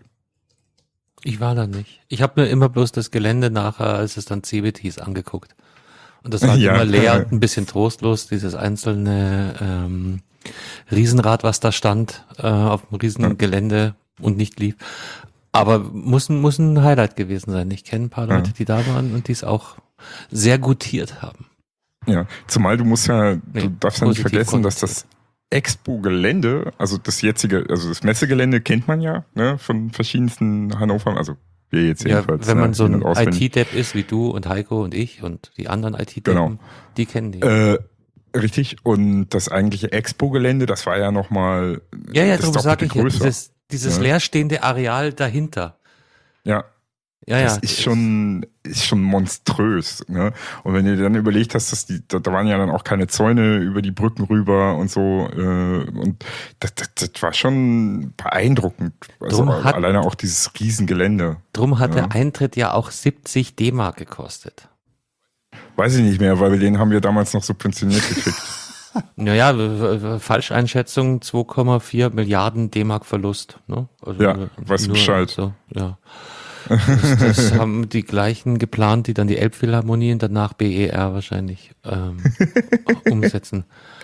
A: Ich war da nicht. Ich habe mir immer bloß das Gelände nachher, als es dann Cebit hieß, angeguckt. Und das war halt
D: Ja.
A: immer leer und ein bisschen trostlos, dieses einzelne ähm, Riesenrad, was da stand, äh, auf dem Riesengelände und nicht lief. Aber muss, ein- muss ein Highlight gewesen sein. Ich kenne ein paar Leute,
D: Ja.
A: die da waren und die es auch sehr gutiert haben.
D: Ja, zumal du musst ja,
A: Nee,
D: du darfst ja nicht
A: positiv
D: vergessen, dass das Expo-Gelände, also das jetzige, also das Messegelände kennt man ja, ne, von verschiedensten Hannover, also wir jetzt
A: Ja,
D: jedenfalls.
A: wenn
D: ne,
A: man so
D: in-
A: ein
D: und auswendig.
A: I T-Depp ist wie du und Heiko und ich und die anderen I T-Deppen,
D: Genau.
A: die kennen die.
D: Äh, richtig, und das eigentliche Expo-Gelände, das war ja nochmal
A: ja, ja,
D: das
A: darum sage
D: Doppelte
A: ich ja,
D: größer.
A: dieses, dieses
D: Ja.
A: leerstehende Areal dahinter.
D: Ja,
A: Ja,
D: das
A: ja.
D: ist schon, ist schon monströs. Ne? Und wenn du dir dann überlegt hast, dass die, da, da waren ja dann auch keine Zäune über die Brücken rüber und so, äh, und das, das, das war schon beeindruckend. Also
A: Drum hat-
D: alleine auch dieses Riesengelände.
A: Drum hat
D: Ja.
A: der Eintritt ja auch siebzig D-Mark gekostet.
D: Weiß ich nicht mehr, weil den haben wir damals noch subventioniert gekriegt.
A: Naja, w- w- Falscheinschätzung, zwei Komma vier Milliarden D-Mark Verlust. Ne? Also
D: Ja,
A: nur-
D: weißt du
A: nur
D: Bescheid.
A: So, ja. Das, das haben die gleichen geplant, die dann die Elbphilharmonie und danach B E R wahrscheinlich ähm, umsetzen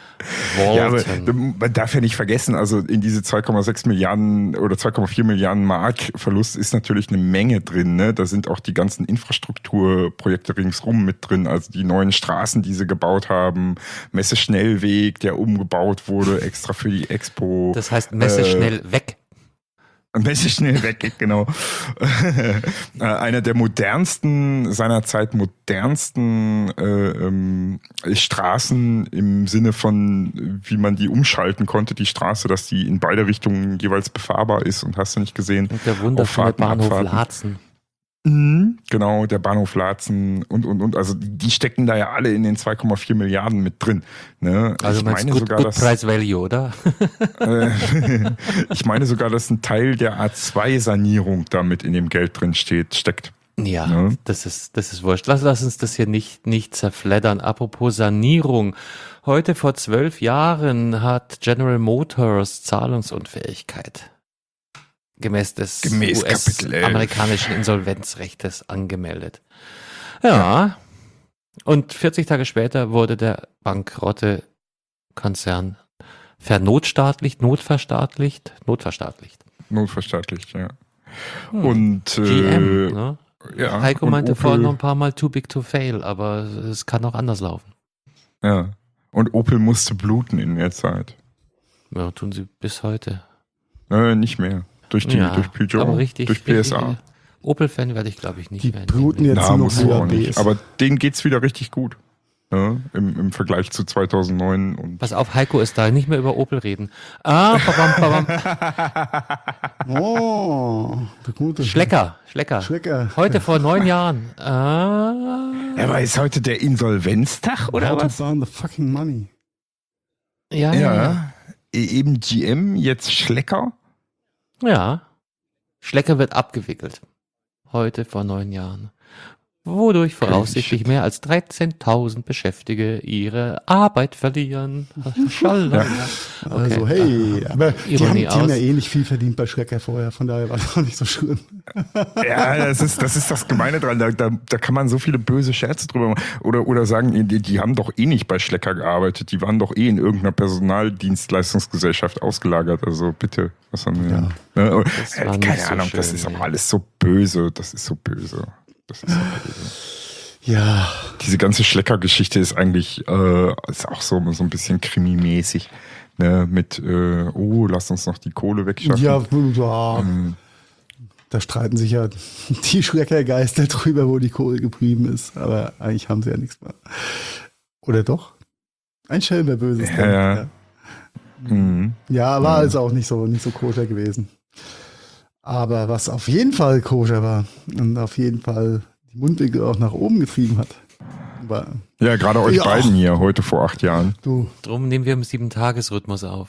D: Ja, aber
A: wollten.
D: man darf ja nicht vergessen, also in diese zwei Komma sechs Milliarden oder zwei Komma vier Milliarden Mark Verlust ist natürlich eine Menge drin. Ne? Da sind auch die ganzen Infrastrukturprojekte ringsrum mit drin, also die neuen Straßen, die sie gebaut haben, Messeschnellweg, der umgebaut wurde extra für die Expo.
A: Das heißt, Messe
D: äh,
A: schnell weg.
D: Messi schnell weg, genau. Äh, Einer der modernsten, seinerzeit modernsten äh, ähm, Straßen im Sinne von, wie man die umschalten konnte, die Straße, dass die in beide Richtungen jeweils befahrbar ist, und hast du nicht gesehen.
A: Und der wundervolle
D: Auffahrten,
A: Bahnhof
D: Abfahrten.
A: Laatzen.
D: Mhm. Genau, der Bahnhof Laatzen und, und, und. Also die stecken da ja alle in den zwei Komma vier Milliarden mit drin. Ne?
A: Also
D: ich
A: meinst
D: meine
A: good,
D: sogar,
A: good
D: dass
A: Price Value, oder?
D: Äh, ich meine sogar, dass ein Teil der A zwei Sanierung damit in dem Geld drin steht, steckt.
A: Ja,
D: Ja.
A: das ist, das ist wurscht. Lass, lass uns das hier nicht, nicht zerfleddern. Apropos Sanierung. Heute vor zwölf Jahren hat General Motors Zahlungsunfähigkeit gemäß des
D: Gemäß Kapitel elf.
A: US-amerikanischen Insolvenzrechtes angemeldet. Ja. Und vierzig Tage später wurde der bankrotte Konzern vernotstaatlicht, notverstaatlicht, notverstaatlicht.
D: Notverstaatlicht, ja.
A: Hm.
D: Und äh,
A: G M, ne?
D: ja,
A: Heiko
D: und
A: meinte
D: Opel,
A: vorhin noch ein paar Mal too big to fail, aber es kann auch anders laufen.
D: Ja. Und Opel musste bluten in der Zeit.
A: Ja, tun sie bis heute.
D: Äh, nicht mehr. Durch die,
A: Ja,
D: durch Peugeot,
A: aber richtig,
D: durch P S A.
A: richtig, Opel-Fan werde ich, glaube ich, nicht
C: Die
A: mehr.
C: bluten
A: nehmen.
C: jetzt
D: Na,
C: nur
D: muss
C: noch
D: auch nicht.
C: Bs.
D: Aber denen geht's wieder richtig gut. Ja, im, Im Vergleich zu zweitausendneun. Und
A: Pass auf, Heiko ist da, nicht mehr über Opel reden. Ah, babam, babam.
C: Oh, der gute
A: Schlecker, Schlecker.
C: Schlecker.
A: Heute vor neun Jahren. Ah,
D: ja, aber ist heute der Insolvenztag oder
C: How to
D: was?
C: burn the fucking money.
A: ja, ja, ja.
D: Ja. E- Eben G M, jetzt Schlecker.
A: Ja. Schlecker wird abgewickelt. Heute vor neun Jahren. Wodurch voraussichtlich
D: shit.
A: mehr als dreizehntausend Beschäftigte ihre Arbeit verlieren. Schalala.
C: Also
A: Okay.
C: hey, aber die haben,
A: Ironie
C: die haben ja
A: aus.
C: eh nicht viel verdient bei Schrecker vorher, von daher war das auch nicht so schlimm.
D: Ja, das ist, das ist das Gemeine dran. Da, da, da kann man so viele böse Scherze drüber machen. Oder, oder sagen, die, die haben doch eh nicht bei Schlecker gearbeitet. Die waren doch eh in irgendeiner Personaldienstleistungsgesellschaft ausgelagert. Also bitte, was haben wir?
C: Ja.
D: Ne?
A: Das
D: Äh,
A: war nicht
D: Keine
A: so
D: Ahnung, das
A: schön,
D: ist
A: nee.
D: aber alles so böse. Das ist so böse. Das ist so böse.
C: Ja,
D: Diese ganze Schlecker-Geschichte ist eigentlich äh, ist auch so, so ein bisschen krimimäßig. Ne? Mit, äh, oh, lass uns noch die Kohle wegschaffen.
C: ja, ja.
D: Ähm,
C: Da streiten sich ja die Schreckergeister drüber, wo die Kohle geblieben ist. Aber eigentlich haben sie ja nichts mehr. Oder doch? Ein Schelm, wer Böses
D: Ja,
C: denkt.
D: ja.
C: Ja.
D: mhm.
C: Ja, war
D: Ja.
C: also auch nicht so, nicht so koscher gewesen. Aber was auf jeden Fall koscher war und auf jeden Fall die Mundwinkel auch nach oben getrieben hat, war
D: Ja, gerade euch
C: Ja.
D: beiden hier, heute vor acht Jahren.
C: du.
A: Drum nehmen wir im Sieben-Tages-Rhythmus auf.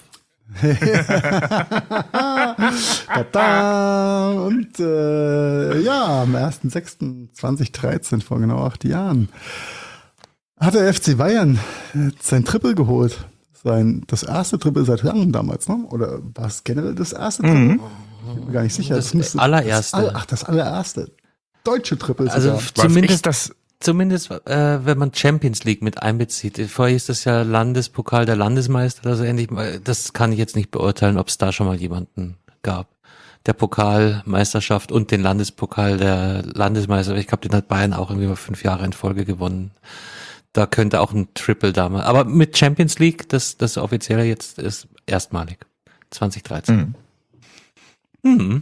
C: Tada! Und äh, ja, am ersten sechsten zweitausenddreizehn, vor genau acht Jahren, hat der F C Bayern äh, sein Triple geholt. Sein, das erste Triple seit langem damals, ne? Oder war es generell das erste Triple?
D: Mhm.
C: Ich bin mir gar nicht sicher.
A: Das
C: müsste-
A: allererste.
C: Das, all- ach, das allererste. Deutsche Triple
A: Also
C: sogar.
D: Was
A: zumindest,
D: echt das,
A: zumindest äh, wenn man Champions League mit einbezieht. Vorher hieß das ja Landespokal der Landesmeister oder so ähnlich. Das kann ich jetzt nicht beurteilen, ob es da schon mal jemanden gab. Der Pokalmeisterschaft und den Landespokal der Landesmeister. Ich glaube, den hat Bayern auch irgendwie mal fünf Jahre in Folge gewonnen. Da könnte auch ein Triple damals. Aber mit Champions League, das, das offizielle jetzt ist erstmalig. zwanzig dreizehn.
D: Mhm.
A: Mhm.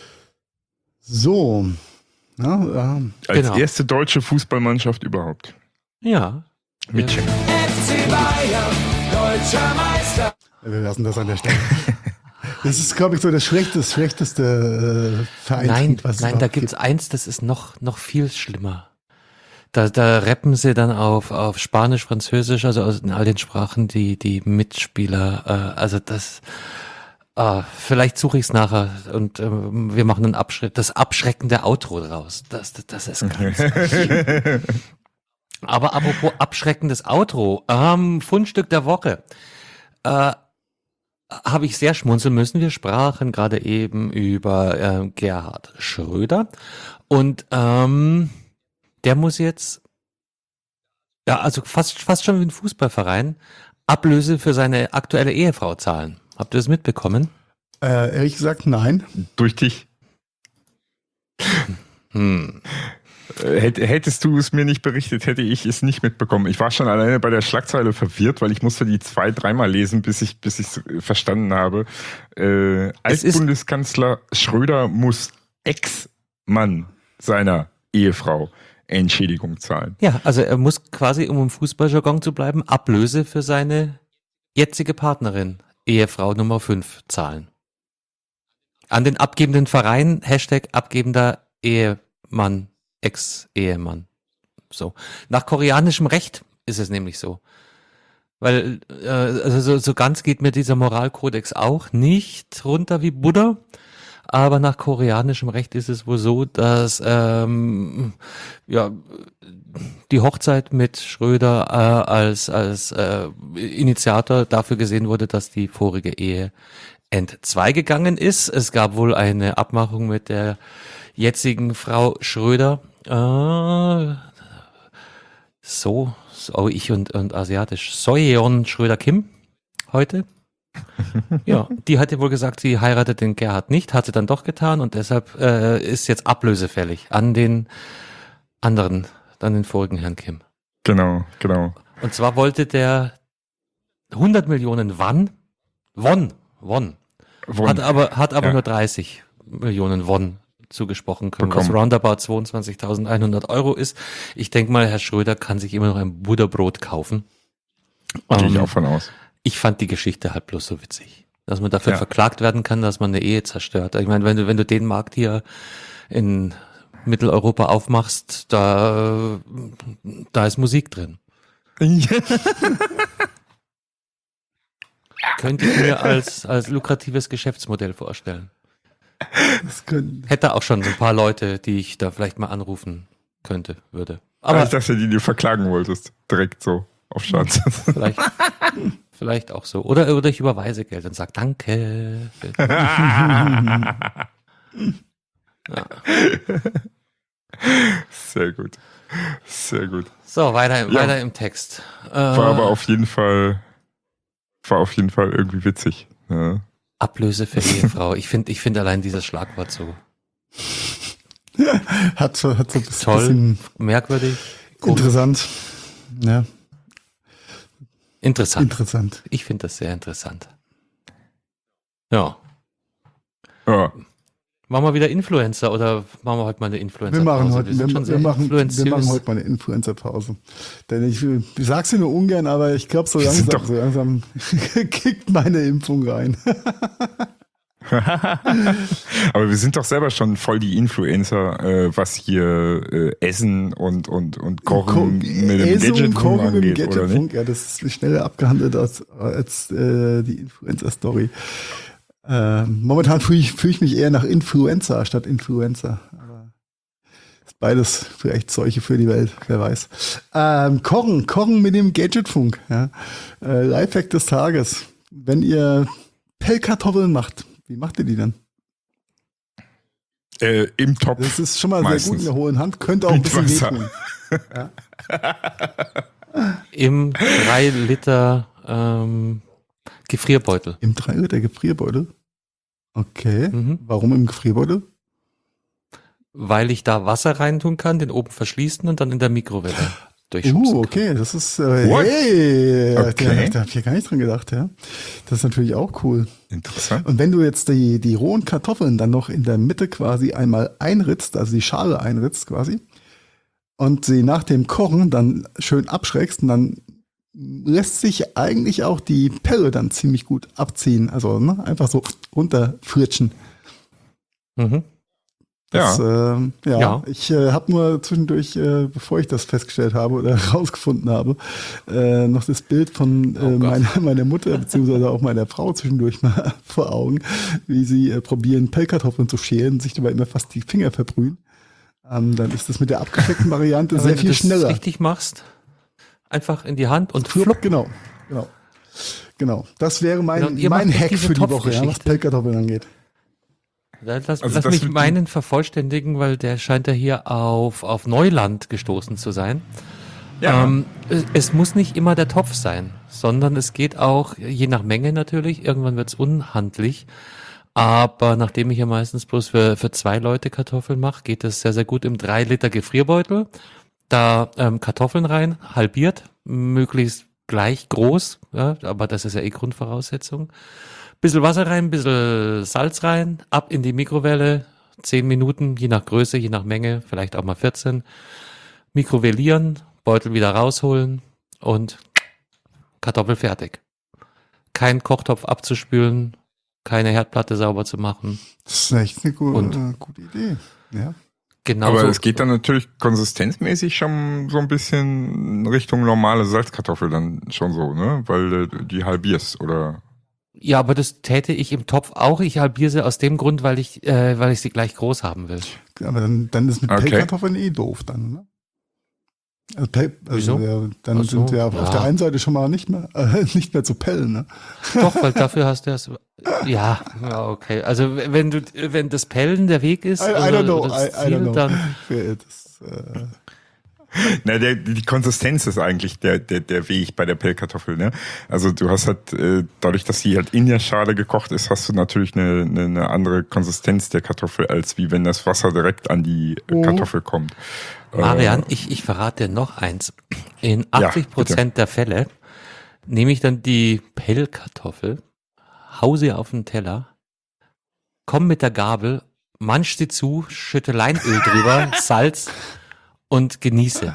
C: So. Ja, ja.
D: als
A: Genau.
D: erste deutsche Fußballmannschaft überhaupt.
A: Ja.
D: Mit
A: Ja.
D: Champions.
E: F C Bayern, deutscher Meister.
C: Wir lassen das an der Stelle. Das ist, glaube ich, so das schlechteste, schlechteste äh, Verein.
A: Nein,
C: was es
A: nein, da
C: überhaupt
A: gibt's
C: gibt.
A: eins, das ist noch, noch viel schlimmer. Da, da rappen sie dann auf, auf Spanisch, Französisch, also aus in all den Sprachen, die, die Mitspieler, äh, also das, äh, vielleicht suche ich es nachher und ähm, wir machen einen Abschreck, das abschreckende Outro draus. Das, das, das ist ganz schlimm. Aber apropos abschreckendes Outro, ähm, Fundstück der Woche. Äh, habe ich sehr schmunzeln müssen. Wir sprachen gerade eben über äh, Gerhard Schröder und ähm, der muss jetzt, ja, also fast, fast schon wie ein Fußballverein, Ablöse für seine aktuelle Ehefrau zahlen. Habt ihr das mitbekommen?
C: Äh, ehrlich gesagt, nein.
D: Durch dich.
A: Hm.
D: Äh, hätt- Hättest du es mir nicht berichtet, hätte ich es nicht mitbekommen. Ich war schon alleine bei der Schlagzeile verwirrt, weil ich musste die zwei, dreimal lesen, bis ich bis ich es verstanden habe. Äh,
A: Es ist-
D: Altbundeskanzler Schröder muss Ex-Mann seiner Ehefrau Entschädigung zahlen.
A: Ja, also er muss quasi, um im Fußballjargon zu bleiben, Ablöse für seine jetzige Partnerin, Ehefrau Nummer fünf, zahlen. An den abgebenden Verein, Hashtag abgebender Ehemann, Ex-Ehemann. So. Nach koreanischem Recht ist es nämlich so. Weil äh, also so, so ganz geht mir dieser Moralkodex auch nicht runter wie Buddha. aber nach koreanischem Recht ist es wohl so, dass ähm, ja die Hochzeit mit Schröder äh, als als äh, Initiator dafür gesehen wurde, dass die vorige Ehe entzweigegangen ist. Es gab wohl eine Abmachung mit der jetzigen Frau Schröder. Äh, so, so ich und, und asiatisch. Soyeon Schröder-Kim heute. Ja, die hatte wohl gesagt, sie heiratet den Gerhard nicht, hat sie dann doch getan und deshalb äh, ist jetzt Ablöse fällig an den anderen, an den vorigen Herrn Kim.
D: Genau, genau.
A: Und zwar wollte der hundert Millionen Won, Won, Won,
D: Won.
A: hat aber, hat aber
D: Ja.
A: nur dreißig Millionen Won zugesprochen können,
D: Bekommen.
A: was roundabout zweiundzwanzigtausendeinhundert Euro ist. Ich denke mal, Herr Schröder kann sich immer noch ein Butterbrot kaufen.
D: Gehe ich
A: Ähm,
D: auch von aus.
A: Ich fand die Geschichte halt bloß so witzig, dass man dafür
D: Ja.
A: verklagt werden kann, dass man eine Ehe zerstört. Ich meine, wenn du, wenn du den Markt hier in Mitteleuropa aufmachst, da, da ist Musik drin. Könnte ich mir als, als lukratives Geschäftsmodell vorstellen.
C: Das können,
A: Hätte auch schon so ein paar Leute, die ich da vielleicht mal anrufen könnte, würde.
D: Aber
A: Aber
D: ich dachte, die du verklagen wolltest. Direkt so auf Schanz.
A: vielleicht, vielleicht auch so. Oder, oder ich überweise Geld und sage Danke.
D: Sehr gut. Sehr gut.
A: So, weiter,
D: Ja.
A: weiter im Text. Äh,
D: War aber auf jeden Fall, war auf jeden Fall irgendwie witzig. Ja.
A: Ablöse für Ehefrau. Ich finde ich finde allein dieses Schlagwort so
C: hat so, hat so ein bisschen,
A: toll,
C: bisschen
A: merkwürdig, komisch.
C: interessant. Ja,
A: interessant.
C: interessant.
A: Ich finde das sehr interessant. Ja.
D: Ja.
A: Machen wir wieder Influencer oder machen wir heute mal eine Influencer?
C: Wir machen heute,
A: sind
C: wir,
A: schon
C: wir,
A: sehr
C: machen, wir
A: influenziös.
C: machen heute mal eine Influencer-Pause. Denn ich, ich sag's dir nur ungern, aber ich glaube, so
D: Wir sind
C: langsam,
D: doch-
C: so langsam kickt meine Impfung rein.
D: Aber wir sind doch selber schon voll die Influencer, äh, was hier äh, Essen und, und, und Kochen mit dem
C: Essen und
D: Gadget
C: Kochen mit dem
D: angeht, oder nicht?
C: Gadgetfunk, ja, das ist schneller abgehandelt als, als äh, die Influencer-Story. Äh, momentan fühle ich, fühl ich mich eher nach Influencer statt Influencer. Aber ist beides vielleicht Seuche für die Welt, wer weiß. Ähm, kochen, kochen mit dem Gadgetfunk. Ja. Äh, Lifehack des Tages. Wenn ihr Pellkartoffeln macht, wie macht ihr die dann?
D: Äh, Im Topf.
C: Das ist schon mal sehr
D: Meistens.
C: gut in der hohen Hand, könnte auch ein
D: Mit
C: bisschen
D: Wasser.
C: wehtun.
A: Im drei Liter ähm, Gefrierbeutel.
C: Im drei Liter Gefrierbeutel? Okay.
A: Mhm.
C: Warum im Gefrierbeutel?
A: Weil ich da Wasser reintun kann, den oben verschließen und dann in der Mikrowelle durchschubsen
C: Uh,
A: kann.
C: okay, das ist, äh,
D: What?
C: hey,
D: Okay.
C: da, da habe ich ja gar nicht dran gedacht, ja. Das ist natürlich auch cool.
D: Interessant.
C: Und wenn du jetzt die, die rohen Kartoffeln dann noch in der Mitte quasi einmal einritzt, also die Schale einritzt quasi, und sie nach dem Kochen dann schön abschreckst, und dann lässt sich eigentlich auch die Pelle dann ziemlich gut abziehen. Also ne, einfach so runterfritschen.
A: Mhm.
C: Das, ja. Ähm, ja.
A: Ja.
C: Ich äh, habe nur zwischendurch, äh, bevor ich das festgestellt habe oder rausgefunden habe, äh, noch das Bild von äh,
A: Oh Gott.
C: meiner, meiner Mutter beziehungsweise auch meiner Frau zwischendurch mal vor Augen, wie sie äh, probieren, Pellkartoffeln zu schälen, sich dabei immer fast die Finger verbrühen. Ähm, dann ist das mit der abgeschreckten Variante
A: Aber
C: sehr
A: wenn du
C: viel
A: das
C: schneller.
A: richtig machst, einfach in die Hand und
C: Flupp,
A: flupp.
C: genau, genau. Genau. Das wäre mein,
A: Ja, und ihr
C: mein
A: macht
C: Hack
A: diese
C: für die Woche, ja, was
A: Topfgeschichte.
C: Pellkartoffeln angeht.
A: Lass,
D: Also
A: lass
D: das
A: mich
D: mit-
A: meinen vervollständigen, weil der scheint ja hier auf, auf Neuland gestoßen zu sein.
D: Ja.
A: Ähm, es, es muss nicht immer der Topf sein, sondern es geht auch, je nach Menge natürlich, irgendwann wird's unhandlich. Aber nachdem ich ja meistens bloß für, für zwei Leute Kartoffeln mache, geht es sehr, sehr gut im drei Liter Gefrierbeutel. Da ähm, Kartoffeln rein, halbiert, möglichst gleich groß, ja, aber das ist ja eh Grundvoraussetzung. Bisschen Wasser rein, bisschen Salz rein, ab in die Mikrowelle, zehn Minuten, je nach Größe, je nach Menge, vielleicht auch mal vierzehn. Mikrowellieren, Beutel wieder rausholen und Kartoffel fertig. Kein Kochtopf abzuspülen, keine Herdplatte sauber zu machen.
C: Das ist echt eine gute,
A: Und-
C: äh, gute Idee. Ja.
A: Genauso.
D: Aber es geht dann natürlich konsistenzmäßig schon so ein bisschen Richtung normale Salzkartoffel dann schon so, ne? Weil äh, die halbierst oder
A: Ja, aber das täte ich im Topf auch. Ich halbiere sie aus dem Grund, weil ich, äh, weil ich sie gleich groß haben will.
C: Aber dann, dann ist mit
D: Okay.
C: Pellkartoffeln eh doof dann, ne? Also, Pell, also
A: Wieso?
C: ja, dann
A: Ach so,
C: sind wir auf
A: ja.
C: der einen Seite schon mal nicht mehr, äh, nicht mehr zu pellen, ne?
A: Doch, weil dafür hast du das. Ja, ja, okay. Also wenn du, wenn das Pellen der Weg ist,
C: I, I
A: oder,
C: don't know,
A: oder
C: I,
A: das
C: I don't
A: Ziel,
C: know.
A: dann.
C: Für das, äh,
D: Na, der, die Konsistenz ist eigentlich der, der, der Weg bei der Pellkartoffel, ne? Also du hast halt, äh, dadurch, dass sie halt in der Schale gekocht ist, hast du natürlich eine, eine, eine andere Konsistenz der Kartoffel, als wie wenn das Wasser direkt an die
C: Oh.
D: Kartoffel kommt.
A: Marian,
D: Äh,
A: ich, ich verrate dir noch eins. In
D: Ja,
A: achtzig Prozent der Fälle nehme ich dann die Pellkartoffel, hau sie auf den Teller, komm mit der Gabel, manch sie zu, schütte Leinöl drüber, Salz und genieße.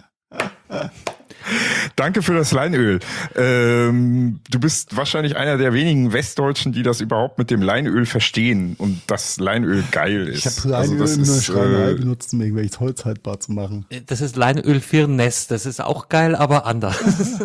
D: Danke für das Leinöl. Ähm, du bist wahrscheinlich einer der wenigen Westdeutschen, die das überhaupt mit dem Leinöl verstehen und dass Leinöl geil ist.
C: ich habe Leinöl
D: das
C: in der
D: ist,
C: Schreinerei
D: äh,
C: benutzt, um irgendwelches Holz haltbar zu machen.
A: Das ist Leinöl Firness, das ist auch geil, aber anders.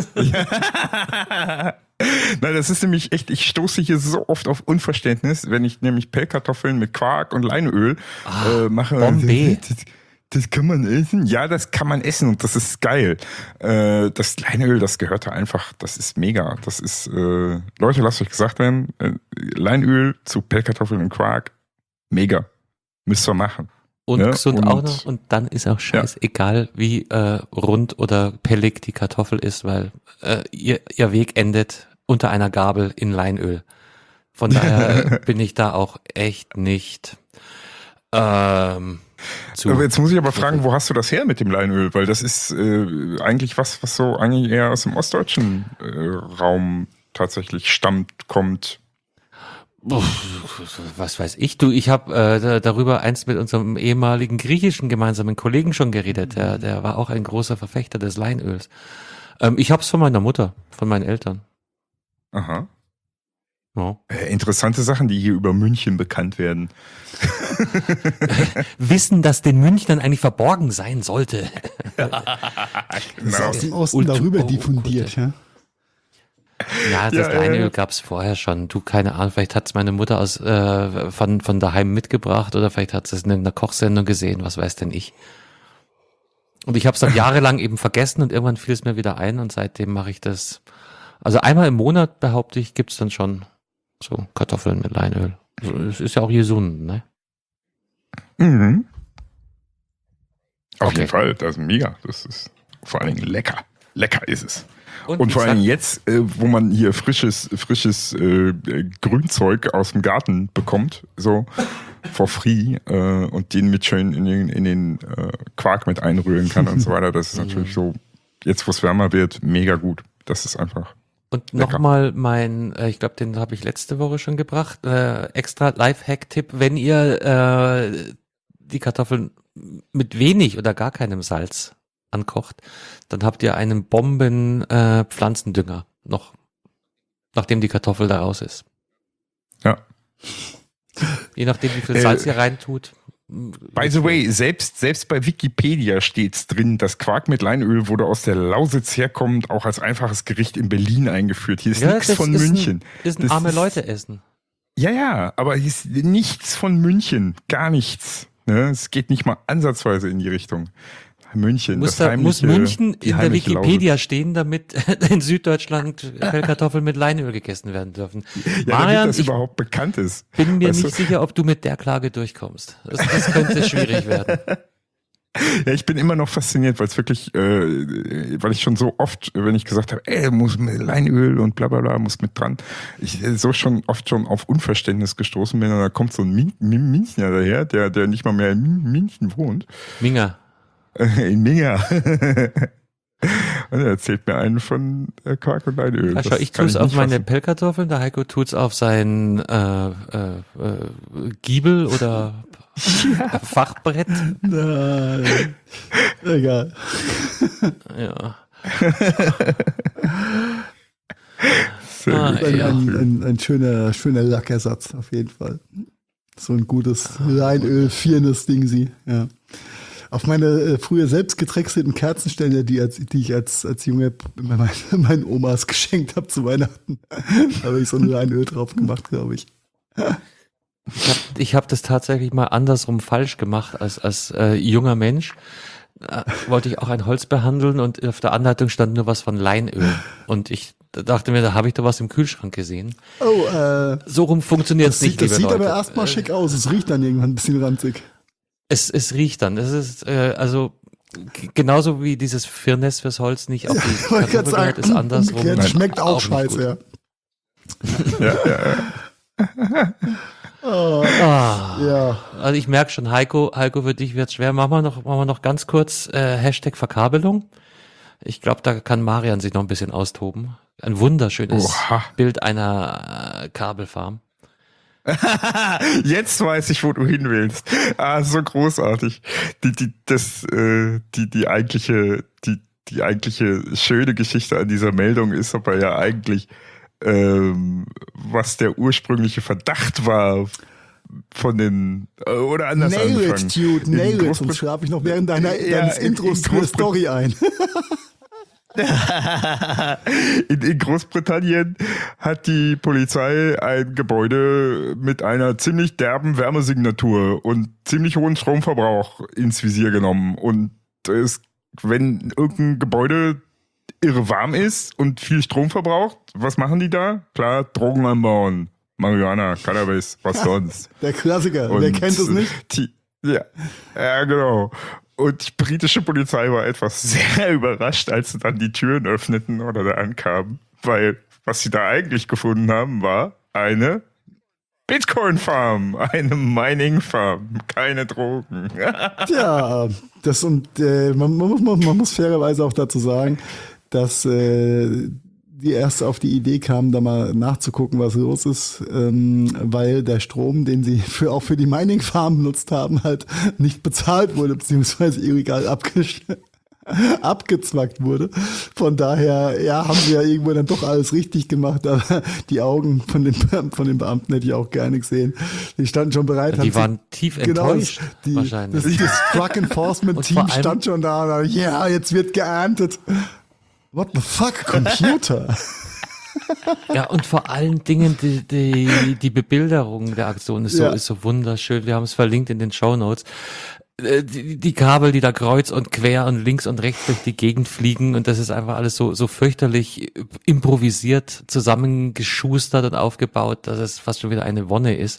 D: Nein, das ist nämlich echt, ich stoße hier so oft auf Unverständnis, wenn ich nämlich Pellkartoffeln mit Quark und Leinöl
A: Ah,
D: äh, mache.
A: Bombay.
D: Das, das kann man essen? Ja, das kann man essen und das ist geil. Äh, das Leinöl, das gehört da einfach, das ist mega. Das ist, äh, Leute, lasst euch gesagt werden, äh, Leinöl zu Pellkartoffeln und Quark, mega. Müsst ihr machen.
A: Und
D: Ja,
A: gesund
D: und-
A: auch noch. Und dann ist auch scheißegal, wie äh, rund oder pellig die Kartoffel ist, weil äh, ihr, ihr Weg endet unter einer Gabel in Leinöl. Von daher bin ich da auch echt nicht ähm, zu.
D: Aber jetzt muss ich aber fragen, wo hast du das her mit dem Leinöl? Weil das ist äh, eigentlich was, was so eigentlich eher aus dem ostdeutschen äh, Raum tatsächlich stammt, kommt.
A: Was weiß ich, du, ich habe äh, da- darüber einst mit unserem ehemaligen griechischen gemeinsamen Kollegen schon geredet. Der, der war auch ein großer Verfechter des Leinöls. Ähm, ich hab's von meiner Mutter, von meinen Eltern.
D: Aha.
A: Ja.
D: Äh, interessante Sachen, die hier über München bekannt werden.
A: Wissen, dass den Münchnern eigentlich verborgen sein sollte.
C: Ist
D: Genau.
C: aus dem Osten
A: Und-
C: darüber
A: oh,
C: diffundiert, ja?
A: Ja, das
D: Ja, ja,
A: Leinöl
D: ja.
A: gab's vorher schon. Du, keine Ahnung, vielleicht hat's meine Mutter aus äh, von, von daheim mitgebracht oder vielleicht hat sie es in einer Kochsendung gesehen, was weiß denn ich. Und ich habe es dann jahrelang eben vergessen und irgendwann fiel es mir wieder ein und seitdem mache ich das. Also einmal im Monat, behaupte ich, gibt's dann schon so Kartoffeln mit Leinöl. Also, es ist ja auch gesund, ne?
D: Mhm. Auf
A: Okay.
D: jeden Fall, das ist mega. Das ist vor allen Dingen lecker. Lecker ist es. Und,
A: Und,
D: vor
A: ich
D: allen Dingen
A: sag-
D: jetzt, äh, wo man hier frisches, frisches äh, äh, Grünzeug aus dem Garten bekommt, so for free, äh, und den mit schön in den, in den äh, Quark mit einrühren kann und so weiter. Das ist natürlich so, jetzt wo es wärmer wird, mega gut. Das ist einfach.
A: Und
D: Lecker.
A: nochmal mein, äh, ich glaube, den habe ich letzte Woche schon gebracht, äh, extra Lifehack-Tipp, wenn ihr äh, die Kartoffeln mit wenig oder gar keinem Salz ankocht, dann habt ihr einen Bomben äh, Pflanzendünger noch, nachdem die Kartoffel da raus ist.
D: Ja.
A: Je nachdem, wie viel
D: Äh,
A: Salz ihr reintut.
D: By the way, selbst, selbst bei Wikipedia steht's drin, das Quark mit Leinöl wurde aus der Lausitz herkommend auch als einfaches Gericht in Berlin eingeführt. Hier ist
A: Ja,
D: nichts
A: das
D: von
A: ist
D: München.
A: Ein, ist ein
D: Das
A: arme
D: ist-
A: Leute essen.
D: Ja, ja, aber hier ist nichts von München. Gar nichts. Ne? Es geht nicht mal ansatzweise in die Richtung. München,
A: Muss,
D: das
A: da, muss
D: heimliche-
A: München
D: die
A: in der
D: heimliche
A: Wikipedia stehen, damit in Süddeutschland Pellkartoffeln mit Leinöl gegessen werden dürfen.
D: Lausitz. Ja,
A: Marian,
D: damit das
A: ich
D: überhaupt bekannt ist.
A: bin mir
D: Weißt
A: nicht
D: du?
A: sicher, ob du mit der Klage durchkommst. Das, das könnte schwierig werden.
D: Ja, ich bin immer noch fasziniert, weil es wirklich, äh, weil ich schon so oft, wenn ich gesagt habe, ey, muss mit Leinöl und bla bla bla, muss mit dran, ich äh, so schon oft schon auf Unverständnis gestoßen bin und da kommt so ein Min Min Münchner daher, der, der nicht mal mehr in Min- München wohnt,
A: Minga.
D: äh, in Minga. Und er erzählt mir einen von äh, Quark und Leinöl.
A: Ja, schau,
D: Das
A: ich
D: kann
A: tue es auf
D: nicht
A: meine
D: fassen.
A: Pellkartoffeln, der Heiko tut es auf seinen äh, äh, äh, Giebel oder Fachbrett.
C: Nein. Egal.
A: Ja.
D: Sehr
A: Ah,
D: gut.
C: Ein,
A: ja.
C: ein, ein, ein schöner, schöner Lackersatz, auf jeden Fall. So ein gutes Leinöl, viernes Ding sie, ja. auf meine äh, früher selbst gedrechselten Kerzenständer, die, als, die ich als, als Junge meine, meinen Omas geschenkt habe zu Weihnachten. Da habe ich so ein Leinöl drauf gemacht, glaube ich.
A: Ich habe ich hab das tatsächlich mal andersrum falsch gemacht als, als äh, junger Mensch. Äh, wollte ich auch ein Holz behandeln und auf der Anleitung stand nur was von Leinöl. Und ich dachte mir, da habe ich da was im Kühlschrank gesehen.
C: Oh, äh.
A: So rum funktioniert es nicht,
C: Das
A: liebe
C: sieht
A: Leute.
C: aber erstmal
A: Äh,
C: schick aus. Es riecht dann irgendwann ein bisschen ranzig.
A: Es, es riecht dann. Es ist äh, also g- genauso wie dieses Firnis fürs Holz nicht auf die
C: Ich wollte gerade
A: Kartoffel
C: sagen,
A: gehört, ist andersrum.
C: umgekehrt,
D: Nein,
C: schmeckt auch,
A: auch nicht
C: scheiße.
D: Ja, ja, ja.
C: Oh,
A: Ah,
C: ja.
A: also ich merke schon, Heiko, Heiko, für dich wird's schwer. Machen wir noch, machen wir noch ganz kurz äh, Hashtag Verkabelung. Ich glaube, da kann Marian sich noch ein bisschen austoben. Ein wunderschönes
D: Oha.
A: Bild einer äh, Kabelfarm.
D: Jetzt weiß ich, wo du hin willst. Ah, so großartig. Die, die, das, äh, die, die eigentliche, die, die eigentliche schöne Geschichte an dieser Meldung ist aber ja eigentlich, ähm, was der ursprüngliche Verdacht war von den, äh, oder anders
C: Nail
D: anfangen.
C: it, dude,
D: In
C: nail it.
D: Großbrit-
C: Sonst schlafe ich noch während deiner,
D: Ja,
C: deines
D: in-
C: Intros
D: in
C: für eine
D: Großbrit-
C: Story ein.
D: in, in Großbritannien hat die Polizei ein Gebäude mit einer ziemlich derben Wärmesignatur und ziemlich hohen Stromverbrauch ins Visier genommen. Und es, wenn irgendein Gebäude irre warm ist und viel Strom verbraucht, was machen die da? Klar, Drogen anbauen. Marihuana, Cannabis, was sonst.
C: Der Klassiker,
D: Und
C: wer kennt es nicht?
D: Die, ja, ja, genau. Und die britische Polizei war etwas sehr überrascht, als sie dann die Türen öffneten oder da ankamen, weil was sie da eigentlich gefunden haben, war eine Bitcoin-Farm, eine Mining-Farm, keine Drogen.
C: Ja, das und äh, man, man, muss, man muss fairerweise auch dazu sagen, dass äh, die erst auf die Idee kamen, da mal nachzugucken, was los ist, ähm, weil der Strom, den sie für auch für die Mining-Farm benutzt haben, halt nicht bezahlt wurde, beziehungsweise illegal abgesch abgezwackt wurde. Von daher, ja, haben sie ja irgendwo dann doch alles richtig gemacht, aber die Augen von den, von den Beamten hätte ich auch gerne gesehen. Die standen schon bereit.
A: Die
C: haben
A: waren
C: sie,
A: tief
C: genau,
A: enttäuscht,
C: die,
A: wahrscheinlich.
C: Das, das Truck Enforcement
A: Und
C: Team
A: vor allem-
C: stand schon da, und ja, jetzt wird geerntet. What the fuck, Computer?
A: Ja, und vor allen Dingen die, die, die Bebilderung der Aktion ist so,
C: Ja.
A: ist so wunderschön. Wir haben es verlinkt in den Shownotes. Äh, Die, die Kabel, die da kreuz und quer und links und rechts durch die Gegend fliegen, und das ist einfach alles so, so fürchterlich improvisiert, zusammengeschustert und aufgebaut, dass es fast schon wieder eine Wonne ist.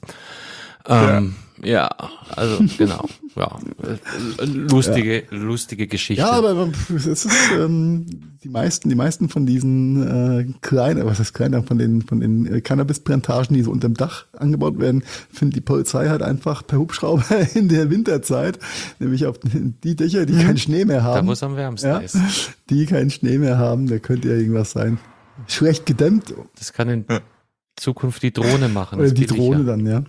A: Ähm, ja. ja, also genau, ja, Äh, lustige, lustige Geschichte.
C: Ja, aber es ist ähm, die meisten, die meisten von diesen äh, kleinen, was heißt kleiner, von den von den äh, Cannabis-Plantagen, die so unterm Dach angebaut werden, findet die Polizei halt einfach per Hubschrauber in der Winterzeit, nämlich auf die Dächer, die keinen Schnee mehr haben.
A: Da, wo es am wärmsten
C: ja,
A: ist.
C: die keinen Schnee mehr haben, da könnte ja irgendwas sein. Schlecht gedämmt.
A: Das kann in Zukunft die Drohne machen.
C: Oder
A: das
C: die
A: billiger.
C: Drohne dann, ja.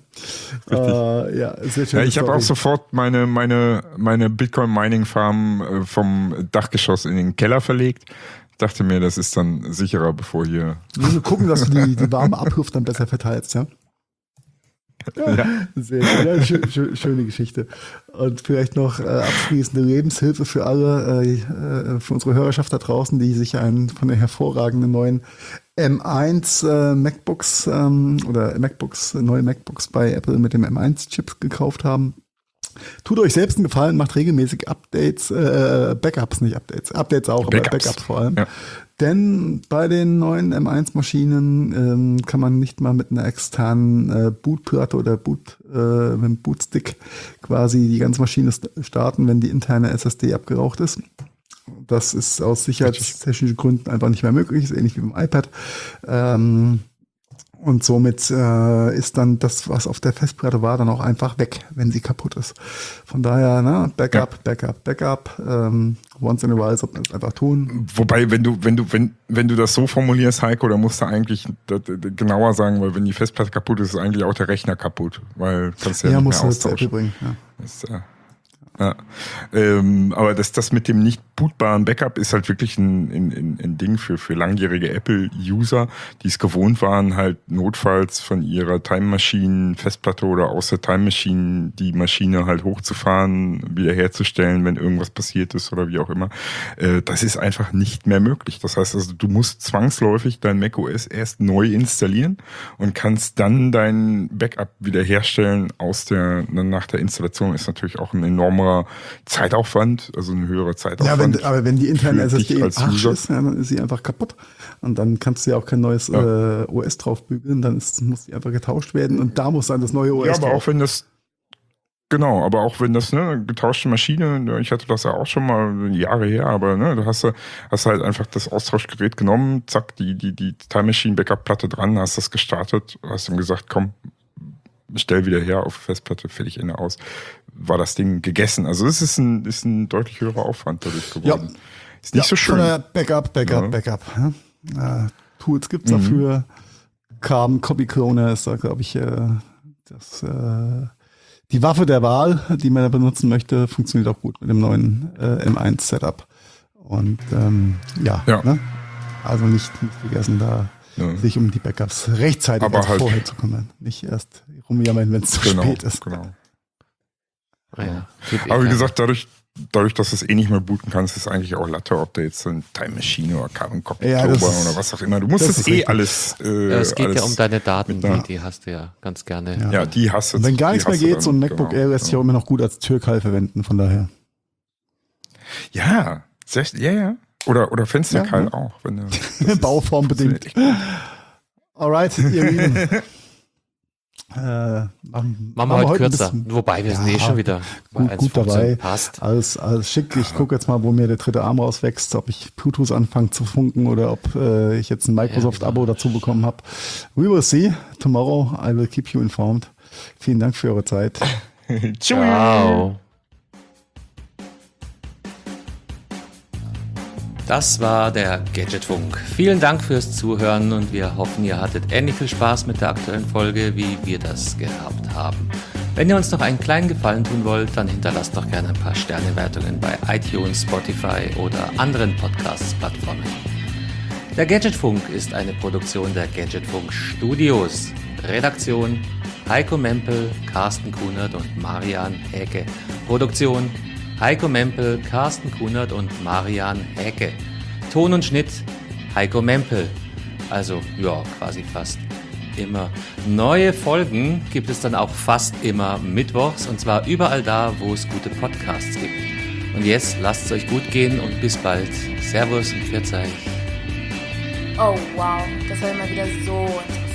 C: Äh, ja, sehr schön.
D: Ja, ich habe auch sofort meine, meine, meine Bitcoin-Mining-Farm äh, vom Dachgeschoss in den Keller verlegt. Dachte mir, das ist dann sicherer, bevor hier.
C: Wir müssen gucken, dass du die, die warme Abluft dann besser verteilst, ja.
D: Ja.
C: Sehr schön. Ja, schö schö schöne Geschichte. Und vielleicht noch äh, abschließende Lebenshilfe für alle, äh, äh, für unsere Hörerschaft da draußen, die sich einen von den hervorragenden neuen M eins äh, MacBooks ähm, oder MacBooks, neue MacBooks bei Apple mit dem M eins Chip gekauft haben. Tut euch selbst einen Gefallen, macht regelmäßig Updates, äh, Backups, nicht Updates, Updates auch,
D: Backups.
C: aber Backups vor allem.
D: Ja.
C: Denn bei den neuen M eins Maschinen ähm, kann man nicht mal mit einer externen äh, Bootplatte oder Boot, äh, mit einem Bootstick quasi die ganze Maschine st starten, wenn die interne S S D abgeraucht ist. Das ist aus sicherheitstechnischen Gründen einfach nicht mehr möglich, ist ähnlich wie beim iPad. Ähm, und somit äh, ist dann das, was auf der Festplatte war, dann auch einfach weg, wenn sie kaputt ist. Von daher, ne, Backup,
D: Ja.
C: Backup, Backup. Ähm, once in a while sollte man es einfach tun.
D: Wobei, wenn du, wenn du, wenn, wenn du das so formulierst, Heiko, dann musst du eigentlich das, das genauer sagen, weil wenn die Festplatte kaputt ist, ist eigentlich auch der Rechner kaputt, weil kannst du ja,
C: Ja,
D: nicht
C: muss
D: mehr
C: du zu Apple
D: austauschen.
C: bringen. Ja.
D: Das, äh, Ja. Ähm, aber das, das mit dem nicht bootbaren Backup ist halt wirklich ein, ein, ein Ding für, für langjährige Apple-User, die es gewohnt waren, halt notfalls von ihrer Time Machine Festplatte oder aus der Time Machine die Maschine halt hochzufahren, wiederherzustellen, wenn irgendwas passiert ist oder wie auch immer. Äh, das ist einfach nicht mehr möglich. Das heißt also, du musst zwangsläufig dein macOS erst neu installieren und kannst dann dein Backup wiederherstellen aus der, nach der Installation. Ist natürlich auch ein enormer Zeitaufwand, also ein höherer Zeitaufwand.
C: Ja, wenn, aber wenn die interne
D: für
C: S S
D: dich
C: D
D: als
C: Arsch
D: User.
C: ist, ja, dann ist sie einfach kaputt. Und dann kannst du ja auch kein neues
D: Ja.
C: äh, O S draufbügeln, dann ist, muss die einfach getauscht werden und da muss dann das neue O S
D: Ja, aber
C: drauf.
D: auch wenn das, genau, aber auch wenn das, ne, getauschte Maschine, ich hatte das ja auch schon mal Jahre her, aber ne, du hast, hast halt einfach das Austauschgerät genommen, zack, die, die, die Time Machine Backup Platte dran, hast das gestartet, hast ihm gesagt, komm, stell wieder her auf Festplatte, fertig, Ende aus, war das Ding gegessen. Also es ist ein, ist ein deutlich höherer Aufwand dadurch geworden.
C: Ja.
D: Ist nicht
C: ja,
D: so schön.
C: Von der Backup, Backup,
D: Ja.
C: Backup. Ja. Äh, Tools gibt's
D: Mhm.
C: dafür. Carbon Copy Cloner ist da, glaube ich, äh, das, äh, die Waffe der Wahl, die man da benutzen möchte, funktioniert auch gut mit dem neuen äh, M eins Setup. Und ähm, ja,
D: Ja.
C: Ne? Also nicht, nicht vergessen, da
D: Ja.
C: sich um die Backups rechtzeitig
D: Aber
C: also
D: halt-
C: vorher zu kümmern. Nicht erst rumjammern, wenn es zu
D: Genau,
C: spät ist.
D: genau.
A: Ah ja, tut eh
D: Aber wie
A: keiner.
D: gesagt, dadurch, dadurch, dass du es eh nicht mehr booten kannst, ist eigentlich auch Latte, ob da jetzt ein Time Machine oder Carbon Copy
C: Ja,
D: Clover
C: das ist-
D: oder was auch immer. Du musst
C: das
D: es
C: ist
D: eh
C: richtig.
D: alles. Äh,
A: Ja, es geht
D: alles
A: ja um deine Daten,
D: mit einer-
A: die, die hast du ja ganz gerne.
C: Ja.
D: Ja, die hast du.
C: Und wenn gar
D: die
C: nichts mehr
D: hast du
C: geht,
D: dann,
C: so ein MacBook
D: genau,
C: Air lässt sich
D: genau.
C: auch immer noch gut als Türkeil verwenden, von daher.
D: Ja, sehr, ja, ja. Oder, oder Fensterkeil
C: Ja,
D: auch. Wenn du, das ist-
C: Bauform bedingt.
D: das ist echt-
C: Alright, ihr Lieben. Äh, machen,
A: Machen wir heute
C: ein
A: kürzer.
C: bisschen
A: Wobei wir sind
C: Ja,
A: eh schon wieder bei
C: gut,
A: eins
C: gut
A: fünfzehn.
C: dabei.
A: Passt.
C: Alles, alles schick. Ich gucke jetzt mal, wo mir der dritte Arm rauswächst, ob ich Bluetooth anfange zu funken oder ob äh, ich jetzt ein Microsoft-Abo dazu bekommen habe. We will see. Tomorrow I will keep you informed. Vielen Dank für eure Zeit.
A: Ciao. Das war der Gadgetfunk. Vielen Dank fürs Zuhören und wir hoffen, ihr hattet ähnlich viel Spaß mit der aktuellen Folge, wie wir das gehabt haben. Wenn ihr uns noch einen kleinen Gefallen tun wollt, dann hinterlasst doch gerne ein paar Sternewertungen bei iTunes, Spotify oder anderen Podcast-Plattformen. Der Gadgetfunk ist eine Produktion der Gadgetfunk Studios. Redaktion Heiko Mempel, Carsten Kunert und Marian Häke. Produktion Heiko Mempel, Carsten Kunert und Marian Häke. Ton und Schnitt Heiko Mempel. Also ja, quasi fast immer. Neue Folgen gibt es dann auch fast immer mittwochs und zwar überall da, wo es gute Podcasts gibt. Und jetzt lasst es euch gut gehen und bis bald. Servus und Pfiat euch.
F: Oh wow, das war immer wieder so interessant.